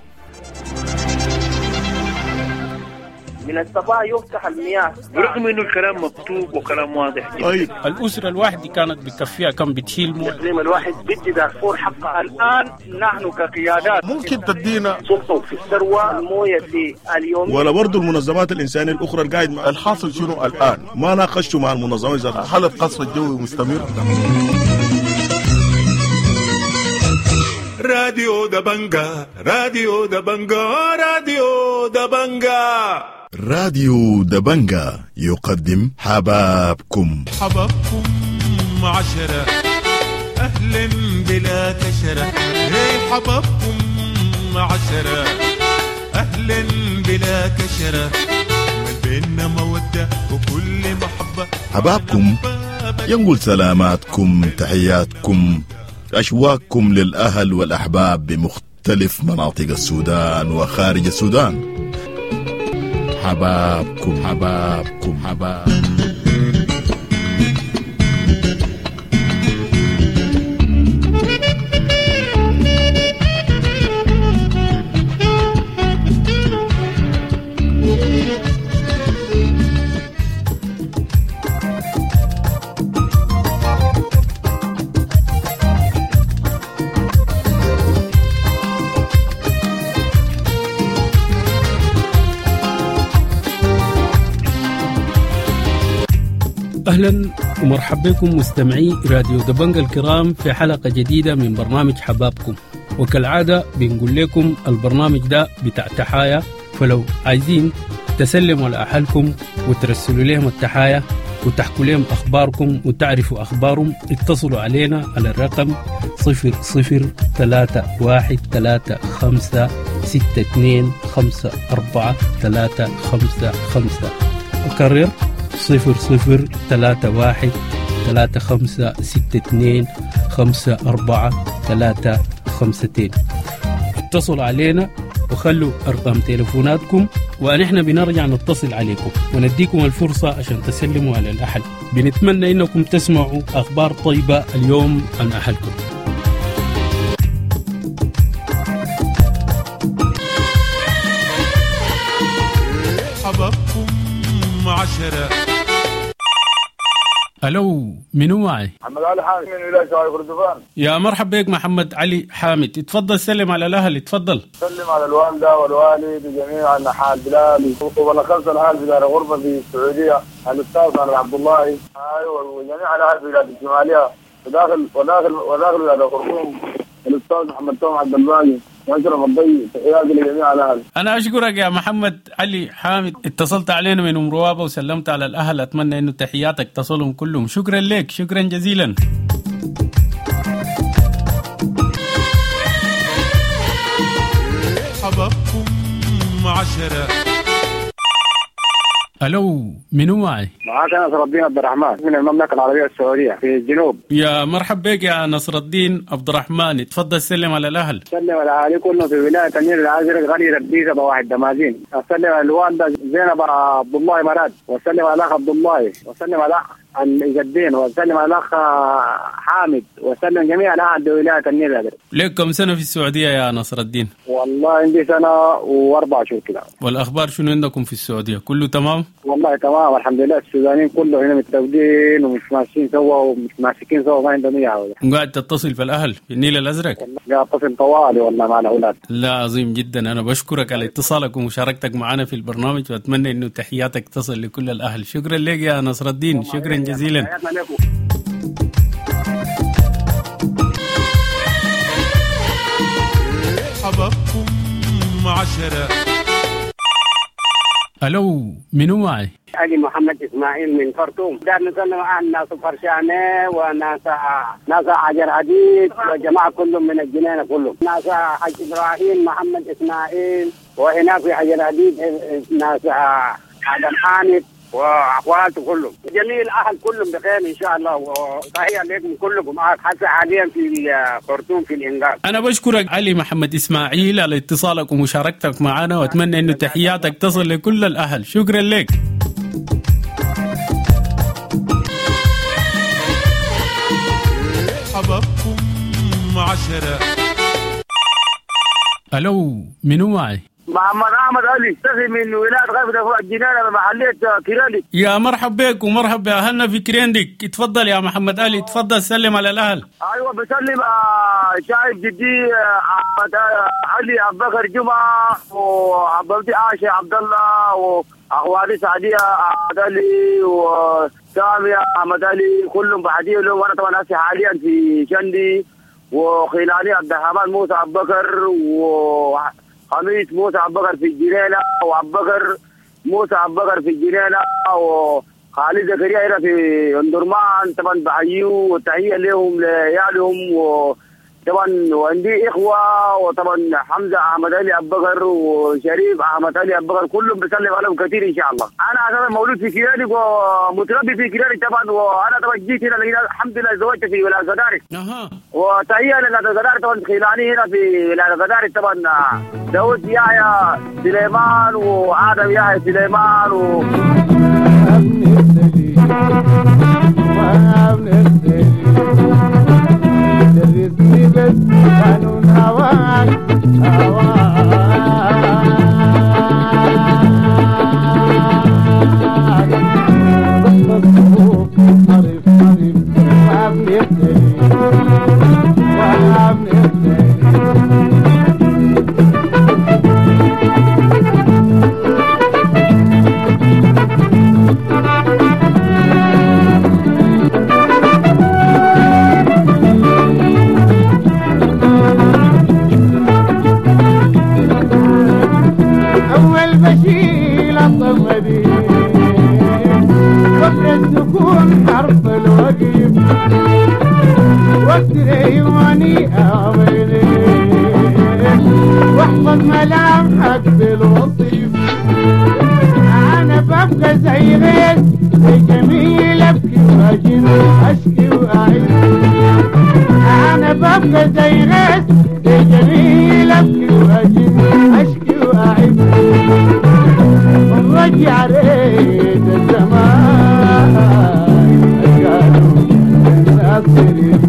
S18: من الصباح يفتح المياه برغم انه الكلام مكتوب وكلام واضح جدا.
S5: طيب الأسرة الواحدة كانت بكفيها كم بتشيل مويه؟
S18: تقريبا الواحد بدي دارفور حقها. الان نحن كقيادات
S17: ممكن تدينا
S18: سلطه في الثروه المويه في اليوم،
S17: ولا برضو المنظمات الانسانيه الاخرى القاعد مع الحاصل شنو الان؟ ما ناقشتوا مع المنظمات اذا حاله قصف الجوي مستمر؟
S6: راديو دبنجة راديو دبنجة راديو دبنجة
S17: راديو دبنجة يقدم حبابكم.
S6: حبابكم عشرة أهل بلا كشرة هي حبابكم عشرة أهل بلا كشرة من بيننا مودة وكل محبة
S17: حبابكم ينقل سلاماتكم تحياتكم أشواقكم للأهل والأحباب بمختلف مناطق السودان وخارج السودان. حبابكم حبابكم حبابكم.
S5: أهلا ومرحبا بكم مستمعي راديو دبنجة الكرام في حلقة جديدة من برنامج حبابكم. وكالعادة بنقول لكم البرنامج ده بتاع تحايا، فلو عايزين تسلموا على أهلكم وترسلوا لهم التحايا وتحكوا لهم أخباركم وتعرفوا أخبارهم اتصلوا علينا على الرقم صفر صفر ثلاثة واحد ثلاثة خمسة ستة اثنين خمسة أربعة ثلاثة خمسة خمسة. أكرر صفر صفر ثلاثة واحد ثلاثة خمسة ستة اثنين خمسة أربعة ثلاثة خمستين. اتصلوا علينا وخلوا أرقام تلفوناتكم ونحن بنرجع نتصل عليكم ونديكم الفرصة عشان تسلموا على الأهل. بنتمنى إنكم تسمعوا أخبار طيبة اليوم عن أهلكم.
S6: حبابكم عشرة.
S5: ألو منو معي؟
S19: محمد علي حامد من ولاية شوارع كردفان.
S5: يا مرحبا بك محمد علي حامد، اتفضل سلم على الأهل. اتفضل
S19: سلم على الوالدة والوالد وجميع النحال بلال وبلغت الأهل في دار غرفة في السعودية الأستاذ أنا عبد الله أيوة وجميع الأهل في بلاد الشمالية وداخل وداخل وداخل بلاد الخرطوم الأستاذ محمد توم عبد الباقي وأشرف الضي. تحياتي لجميع الأهل.
S5: أنا أشكرك يا محمد علي حامد، اتصلت علينا من أم روابة وسلمت على الأهل. أتمنى إنه تحياتك تصلهم كلهم. شكرا لك، شكرا جزيلا.
S6: حبابكم عشرة.
S5: ألو منو معي؟
S19: معاك نصر الدين عبد الرحمن من المملكة العربية السعودية في الجنوب.
S5: يا مرحبا بك يا نصر الدين عبد الرحمن، اتفضل سلم على الأهل.
S19: سلم على أهلي كلهم في ولاية النيل الأزرق غني رديسة بواحد دمازين. أسلم على الوالدة زينب عبد الله مراد، وسلم على الأخ عبد الله، وسلم على الأخ الجدين، وسلم على الأخ حامد، وسلم جميع الأهل في ولاية النيل الأزرق.
S5: لك كم سنة في السعودية يا نصر الدين؟
S19: والله عندي سنة وأربع شهور كده.
S5: والأخبار شنو عندكم في السعودية؟ كله تمام؟
S19: والله تمام الحمد لله. السودانيين كله هنا متواجدين ومش ماشيين سوا ومش ماسكين سوا، ما عندهم أي عودة.
S5: قاعد تتصل في الأهل في النيل الأزرق؟
S19: قاعد أتصل طوالي والله مع الأولاد.
S5: لا عظيم جدا، أنا بشكرك على اتصالك ومشاركتك معنا في البرنامج، وأتمنى إنه تحياتك تصل لكل الأهل. شكرا لك يا نصر الدين، شكرا جزيلا.
S6: حبابكم عشرة.
S5: ألو منو معي؟
S8: علي محمد إسماعيل من خرطوم. دار نسلم عن ناس فرشانة وناس ناس عجر حديد وجماعة كلهم من الجنينة كلهم. ناس حج إبراهيم محمد إسماعيل، وهناك في حجر حديد ناس آدم حامد وأخواته كلهم. جميع الأهل كلهم بخير إن شاء الله، وتحية لكم كلكم حتى حاليا في خرطوم في الإنقاذ.
S5: أنا بشكرك علي محمد إسماعيل على اتصالك ومشاركتك معنا، وأتمنى إنه تحياتك تصل لكل الأهل. شكرا لك.
S6: حبابكم عشرة.
S5: ألو منو معي؟
S19: محمد أحمد علي تخي من ولاية غرفة الجنينة بمحلية كيرالي.
S5: يا مرحبا بك ومرحبا بأهلنا في كريندك. اتفضل يا محمد علي، اتفضل سلم على الأهل.
S19: أيوة بسلم شايف جدي أحمد علي أبو بكر جمعة وعبدي عاشي عبد الله وأخواتي سعدية أحمد علي وسامية أحمد علي كلهم بعديه لهم. وأنا طبعا هسه حاليا في شندي، وخلاني عبد الرحمن موسى أبو بكر و خميس موسى عبد بكر في الجنينة، وعبد بكر موسى عبد بكر في الجنينة، خالد زكريا هنا في اندرمان، طبعا بحييه وتحيه لهم لعيالهم، وطبعا وعندي اخوه، وطبعا حمزه احمد علي ابو بكر وشريف احمد علي ابو بكر، كلهم بسلم عليهم كثير ان شاء الله. انا اساسا مولود في كيراني ومتربي في كيراني طبعا، وانا طبعا جيت هنا الحمد لله زوجت في ولايه غداري. اها وتحيه لولايه غداري طبعا، خيلاني هنا في ولايه غداري طبعا، داود يحيى سليمان وادم يحيى سليمان و قانون هواك واحفظ ملامحك بالوصيف، انا ببقى زي غيث جميل ابكي واجن اشكي واعيد، انا ببقى زي غيث جميل ابكي واجن اشكي واعيد، ونرجع ريت الزمان كانوا الناصرين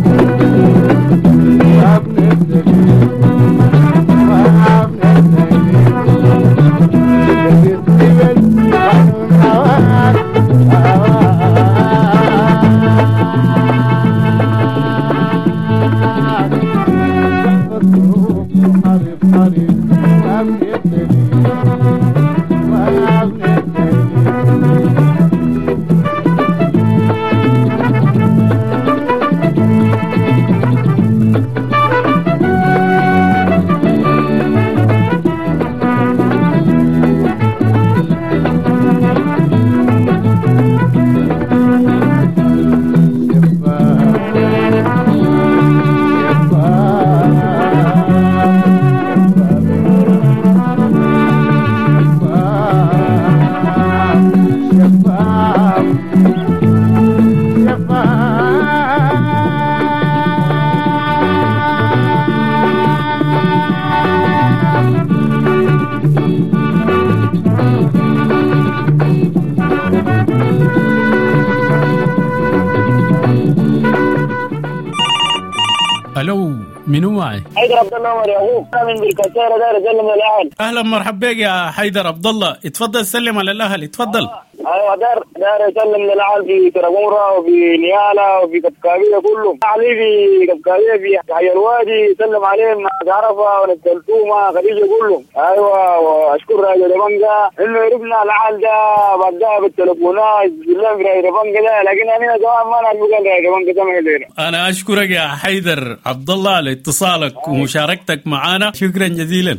S5: منو معي؟
S20: حيدر عبد الله عمر يعقوب، انا من بالكسيره داير اسلم على الاهل.
S5: اهلا مرحبا بك يا حيدر عبد الله، اتفضل سلم على الاهل، اتفضل.
S20: آه. ايوه داير داير اسلم للاهل في تراغورة وفي نيالا وفي كبكابيه كلهم، علي في كبكابيه في حي الوادي، سلم عليهم ناس عرفه وناس كلثومه خديجه كلهم. ايوه واشكر راجل دبنجا انه يربنا العال ده بعدها بالتليفونات بالله في راجل دبنجا ده، لكن انا كمان ما نعرف قال راجل دبنجا سمح لنا.
S5: انا اشكرك يا حيدر عبد الله على اتصالك آه. ومشاركتك معنا، شكرا جزيلا.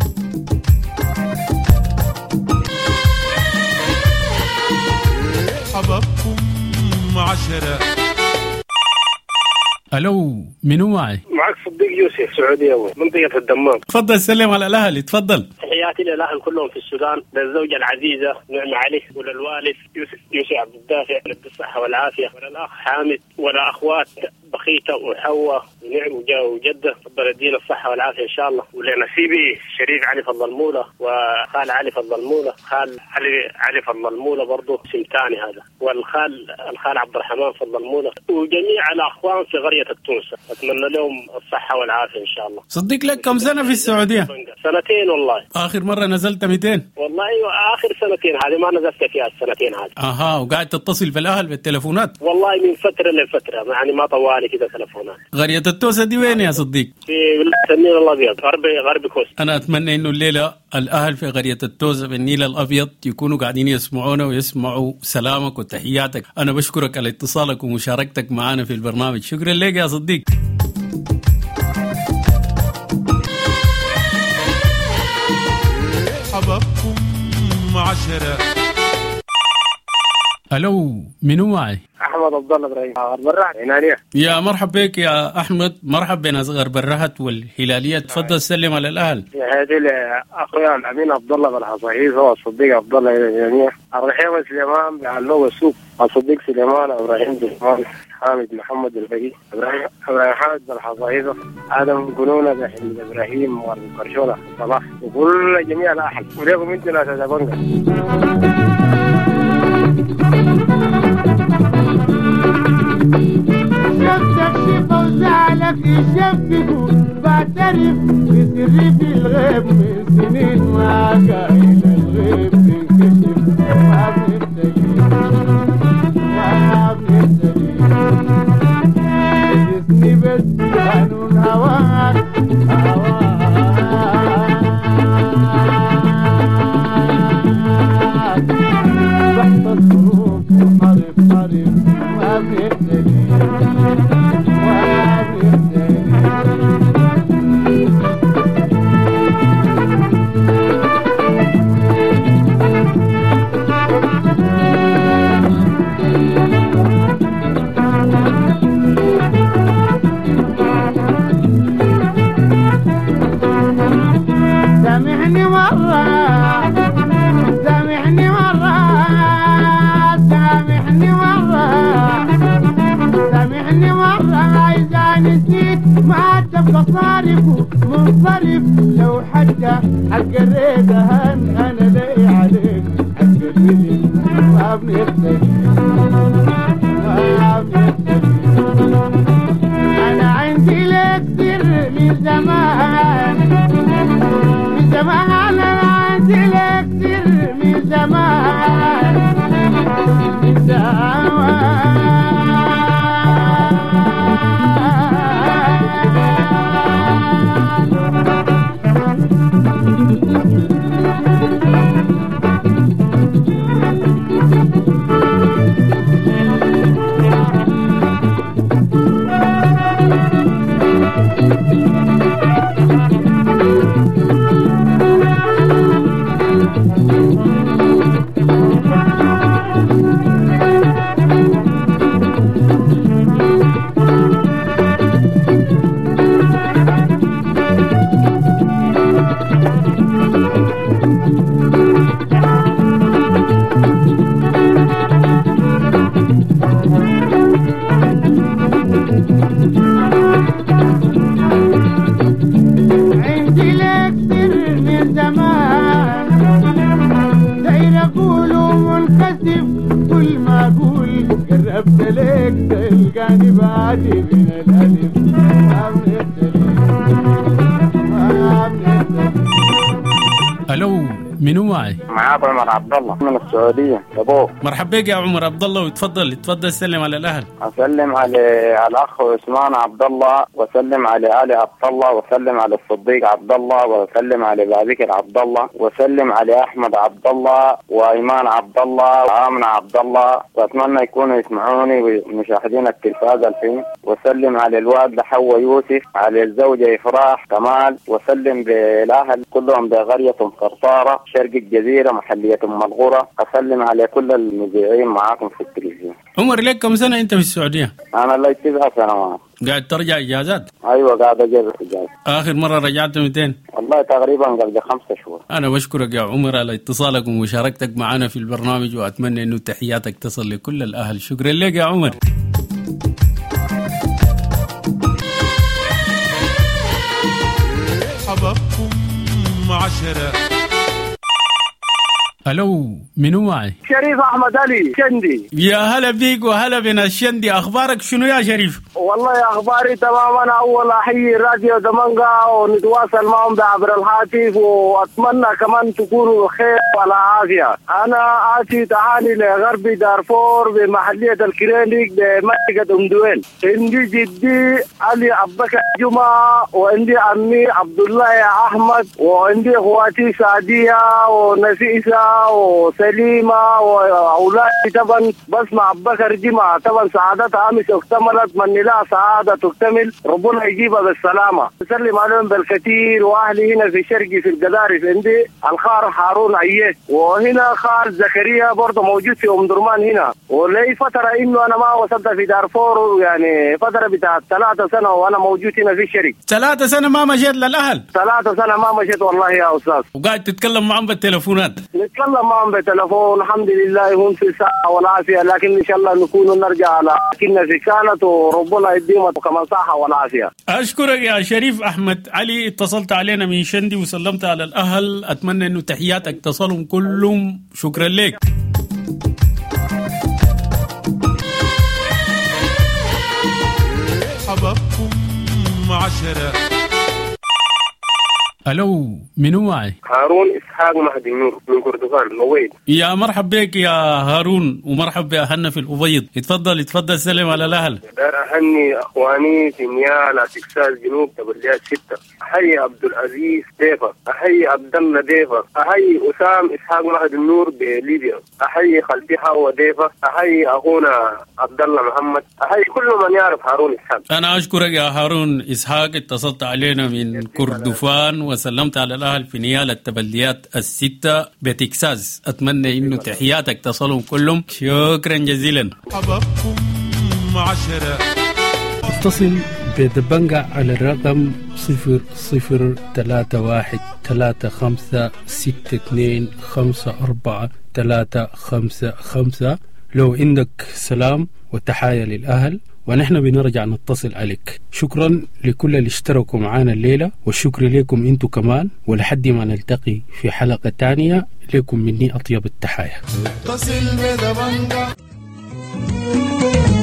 S6: حبابكم عشرة.
S5: الو منو معي؟
S21: معك صديق يوسف سعودي اول منطقه الدمام.
S5: تفضل سلم على الاهل، اتفضل.
S21: تحياتي للاهل كلهم في السودان، للزوجه العزيزه نعمه علي، وللوالد يوسف يوسف عبد الدافع بالصحه والعافيه، وللاخ حامد، ولاخوات بخيته وحواء ونعم وجده، ربنا يدينا الصحه والعافيه ان شاء الله، ولنسيبي شريف علي فضل المولى، وخال علي فضل المولى، خال علي علي فضل المولى برضه سمتاني هذا، والخال الخال عبد الرحمن فضل المولى، وجميع الاخوان في قريه التونسه، اتمنى لهم الصحه والعافيه ان شاء الله.
S5: صدق لك كم سنه في السعوديه؟
S21: سنتين والله.
S5: اخر مره نزلت مئتين؟
S21: والله ايوه اخر سنتين هذه ما نزلت فيها السنتين هذه.
S5: اها، وقاعد تتصل بالاهل بالتليفونات؟
S21: والله من فتره لفتره، يعني ما طوالي كذا تليفونات.
S5: قريه التوسه دي وين يا صديق؟
S21: في النيل الابيض، غربي غربي كوست.
S5: انا اتمنى انه الليله الاهل في قريه التوسه في النيل الابيض يكونوا قاعدين يسمعونا ويسمعوا سلامك وتحياتك. انا بشكرك على اتصالك ومشاركتك معنا في البرنامج، شكرا لك يا صديق.
S6: حبابكم عشرة.
S5: الو منو معي؟
S2: احمد عبد الله ابراهيم غربرات عنانيه.
S5: يا مرحبا بك يا احمد، مرحبا بناس غربرات والهلاليه، تفضل سلم على الاهل.
S2: هذه لاخويا الامين عبد الله بالحصاحيز والصديق عبد الله الجميع، الرحيم سليمان بعلوه السوق، الصديق سليمان ابراهيم سليمان، حامد محمد البقي، ابراهيم ابراهيم حامد بالحصاحيز، ادم بنونه بحمد ابراهيم والقرشونه صلاح، وكل جميع الاهل، وليكم انتم ناس البنجا.
S22: شفتك شفا وزعلك يشفقوا، بعترف بسري في الغيب من سنين معاك إلى الغيب تنكشف. يا ابن السليم يا ابن السليم اسمي بس قانون هواك هواك تحت الظروف وحرب حرب. يا ابن السليم يا ابن السليم سامحني مرة سامحني مرة سامحني مرة سامحني مرة إذا نسيت ما تبقى صارف ومنصرف. لو حتى حقريت هن أنا لي عليك حقريني يا ابن السليم يا ابن السليم. أنا عندي لك سر من زمان من زمان، أنا عندي لك سر من زمان من زمان.
S5: الو منو معي؟
S2: معاك عمر عبد الله من السعوديه ابوك.
S5: مرحبا بك يا عمر عبد الله، وتفضل تفضل سلم على الاهل.
S2: اسلم على الاخ عثمان عبد الله، وسلم على علي عبد الله، وسلم على الصديق عبد الله، وسلم على بابكر عبد الله، وسلم على احمد عبد الله وايمان عبد الله وامنه عبد الله، واتمنى يكونوا يسمعوني مشاهدين التلفاز الفين. وسلم على الوالد لحوى يوسف، على الزوجه افراح كمال، وسلم بالاهل كلهم بقريه قرطاره شرق الجزيره محليه ام الغره. اسلم على كل المذيعين معاكم في التلفزيون.
S5: عمر لك كم سنه انت في السعوديه؟
S2: انا لي تسع سنوات.
S5: قاعد ترجع اجازات؟
S2: ايوه قاعد اجازه اجازه.
S5: اخر مره رجعت متى؟
S2: والله تقريبا قبل خمسة شهور.
S5: انا بشكرك يا عمر على اتصالك ومشاركتك معنا في البرنامج، واتمنى انه تحياتك تصل لكل الاهل. شكرا لك يا عمر.
S6: حبابكم عشرة.
S5: الو منو معي؟
S2: شريف احمد علي شندي.
S5: يا هلا بيك وهلا بنا الشندي، اخبارك شنو يا شريف؟
S2: والله اخباري تمام. انا اول احيي راديو دمنقة ونتواصل معهم عبر الهاتف، واتمنى كمان تكونوا بخير وعلى عافيه. انا اتي تعاني لغربي دارفور بمحليه الكلينيك بمنطقه ام دويل. عندي جدي علي عباس جمعه، وعندي عمي عبد الله احمد، وعندي اخواتي سعديه ونفيسه وسليمه واولادي طبعا بسمع بكر جمعه. طبعا سعادتها امس اكتملت، من
S19: لها سعادة تكتمل، ربنا يجيبها بالسلامة. نسلم عليهم بالكثير. وأهلي هنا في شرقي في القدارف عندي الخال هارون عييت، وهنا خال زكريا برضه موجود في أم درمان هنا. ولي فترة إنه أنا ما وصلت في دارفور، يعني فترة بتاعت ثلاثة سنة وأنا موجود هنا في الشرق.
S5: ثلاثة سنة ما مشيت للأهل؟
S19: ثلاثة سنة ما مشيت والله يا أستاذ.
S5: وقاعد تتكلم معهم بالتلفونات؟
S19: نتكلم معهم بالتلفون الحمد لله، هم في الصحة والعافية، لكن إن شاء الله نكون نرجع على كنا في كانت وربنا يديمها كمان صحة والعافية.
S5: أشكرك يا شريف أحمد علي، اتصلت علينا من شندي وسلمت على الأهل، أتمنى إنه تحياتك تصلهم كلهم. شكرا لك.
S6: حبابكم عشرة.
S5: الو، منو معي؟
S1: هارون اسحاق مهدي نور من كردفان الأبيض.
S5: يا مرحب بك يا هارون، ومرحب بأهلنا في الأبيض. اتفضل اتفضل سلم على الأهل.
S1: دار أهني أخواني في نيالا تكساس جنوب تبليات ستة. أحيي عبد العزيز ديفا، أحيي عبد الله ديفا، أحيي أسام اسحاق مهدي النور بليبيا، أحيي خالتي حوا ديفا، أحيي أخونا عبد الله محمد، أحيي كل من يعرف هارون اسحاق.
S5: أنا أشكرك يا هارون اسحاق، اتصلت علينا من كردفان وسلمت على الأهل في نيال التبليات الستة بتكساس. أتمنى إنه تحياتك تصلهم كلهم. شكرا جزيلا.
S6: حبابكم عشرة.
S5: اتصل بدبنجة على الرقم صفر صفر ثلاثة واحد ثلاثة خمسة ستة اثنين خمسة أربعة ثلاثة خمسة خمسة لو عندك سلام وتحايا للأهل، ونحن بنرجع نتصل عليك. شكرا لكل اللي اشتركوا معنا الليلة، والشكر لكم انتو كمان، ولحد ما نلتقي في حلقة تانية لكم مني أطيب التحايا.
S22: اتصل بدبنجة.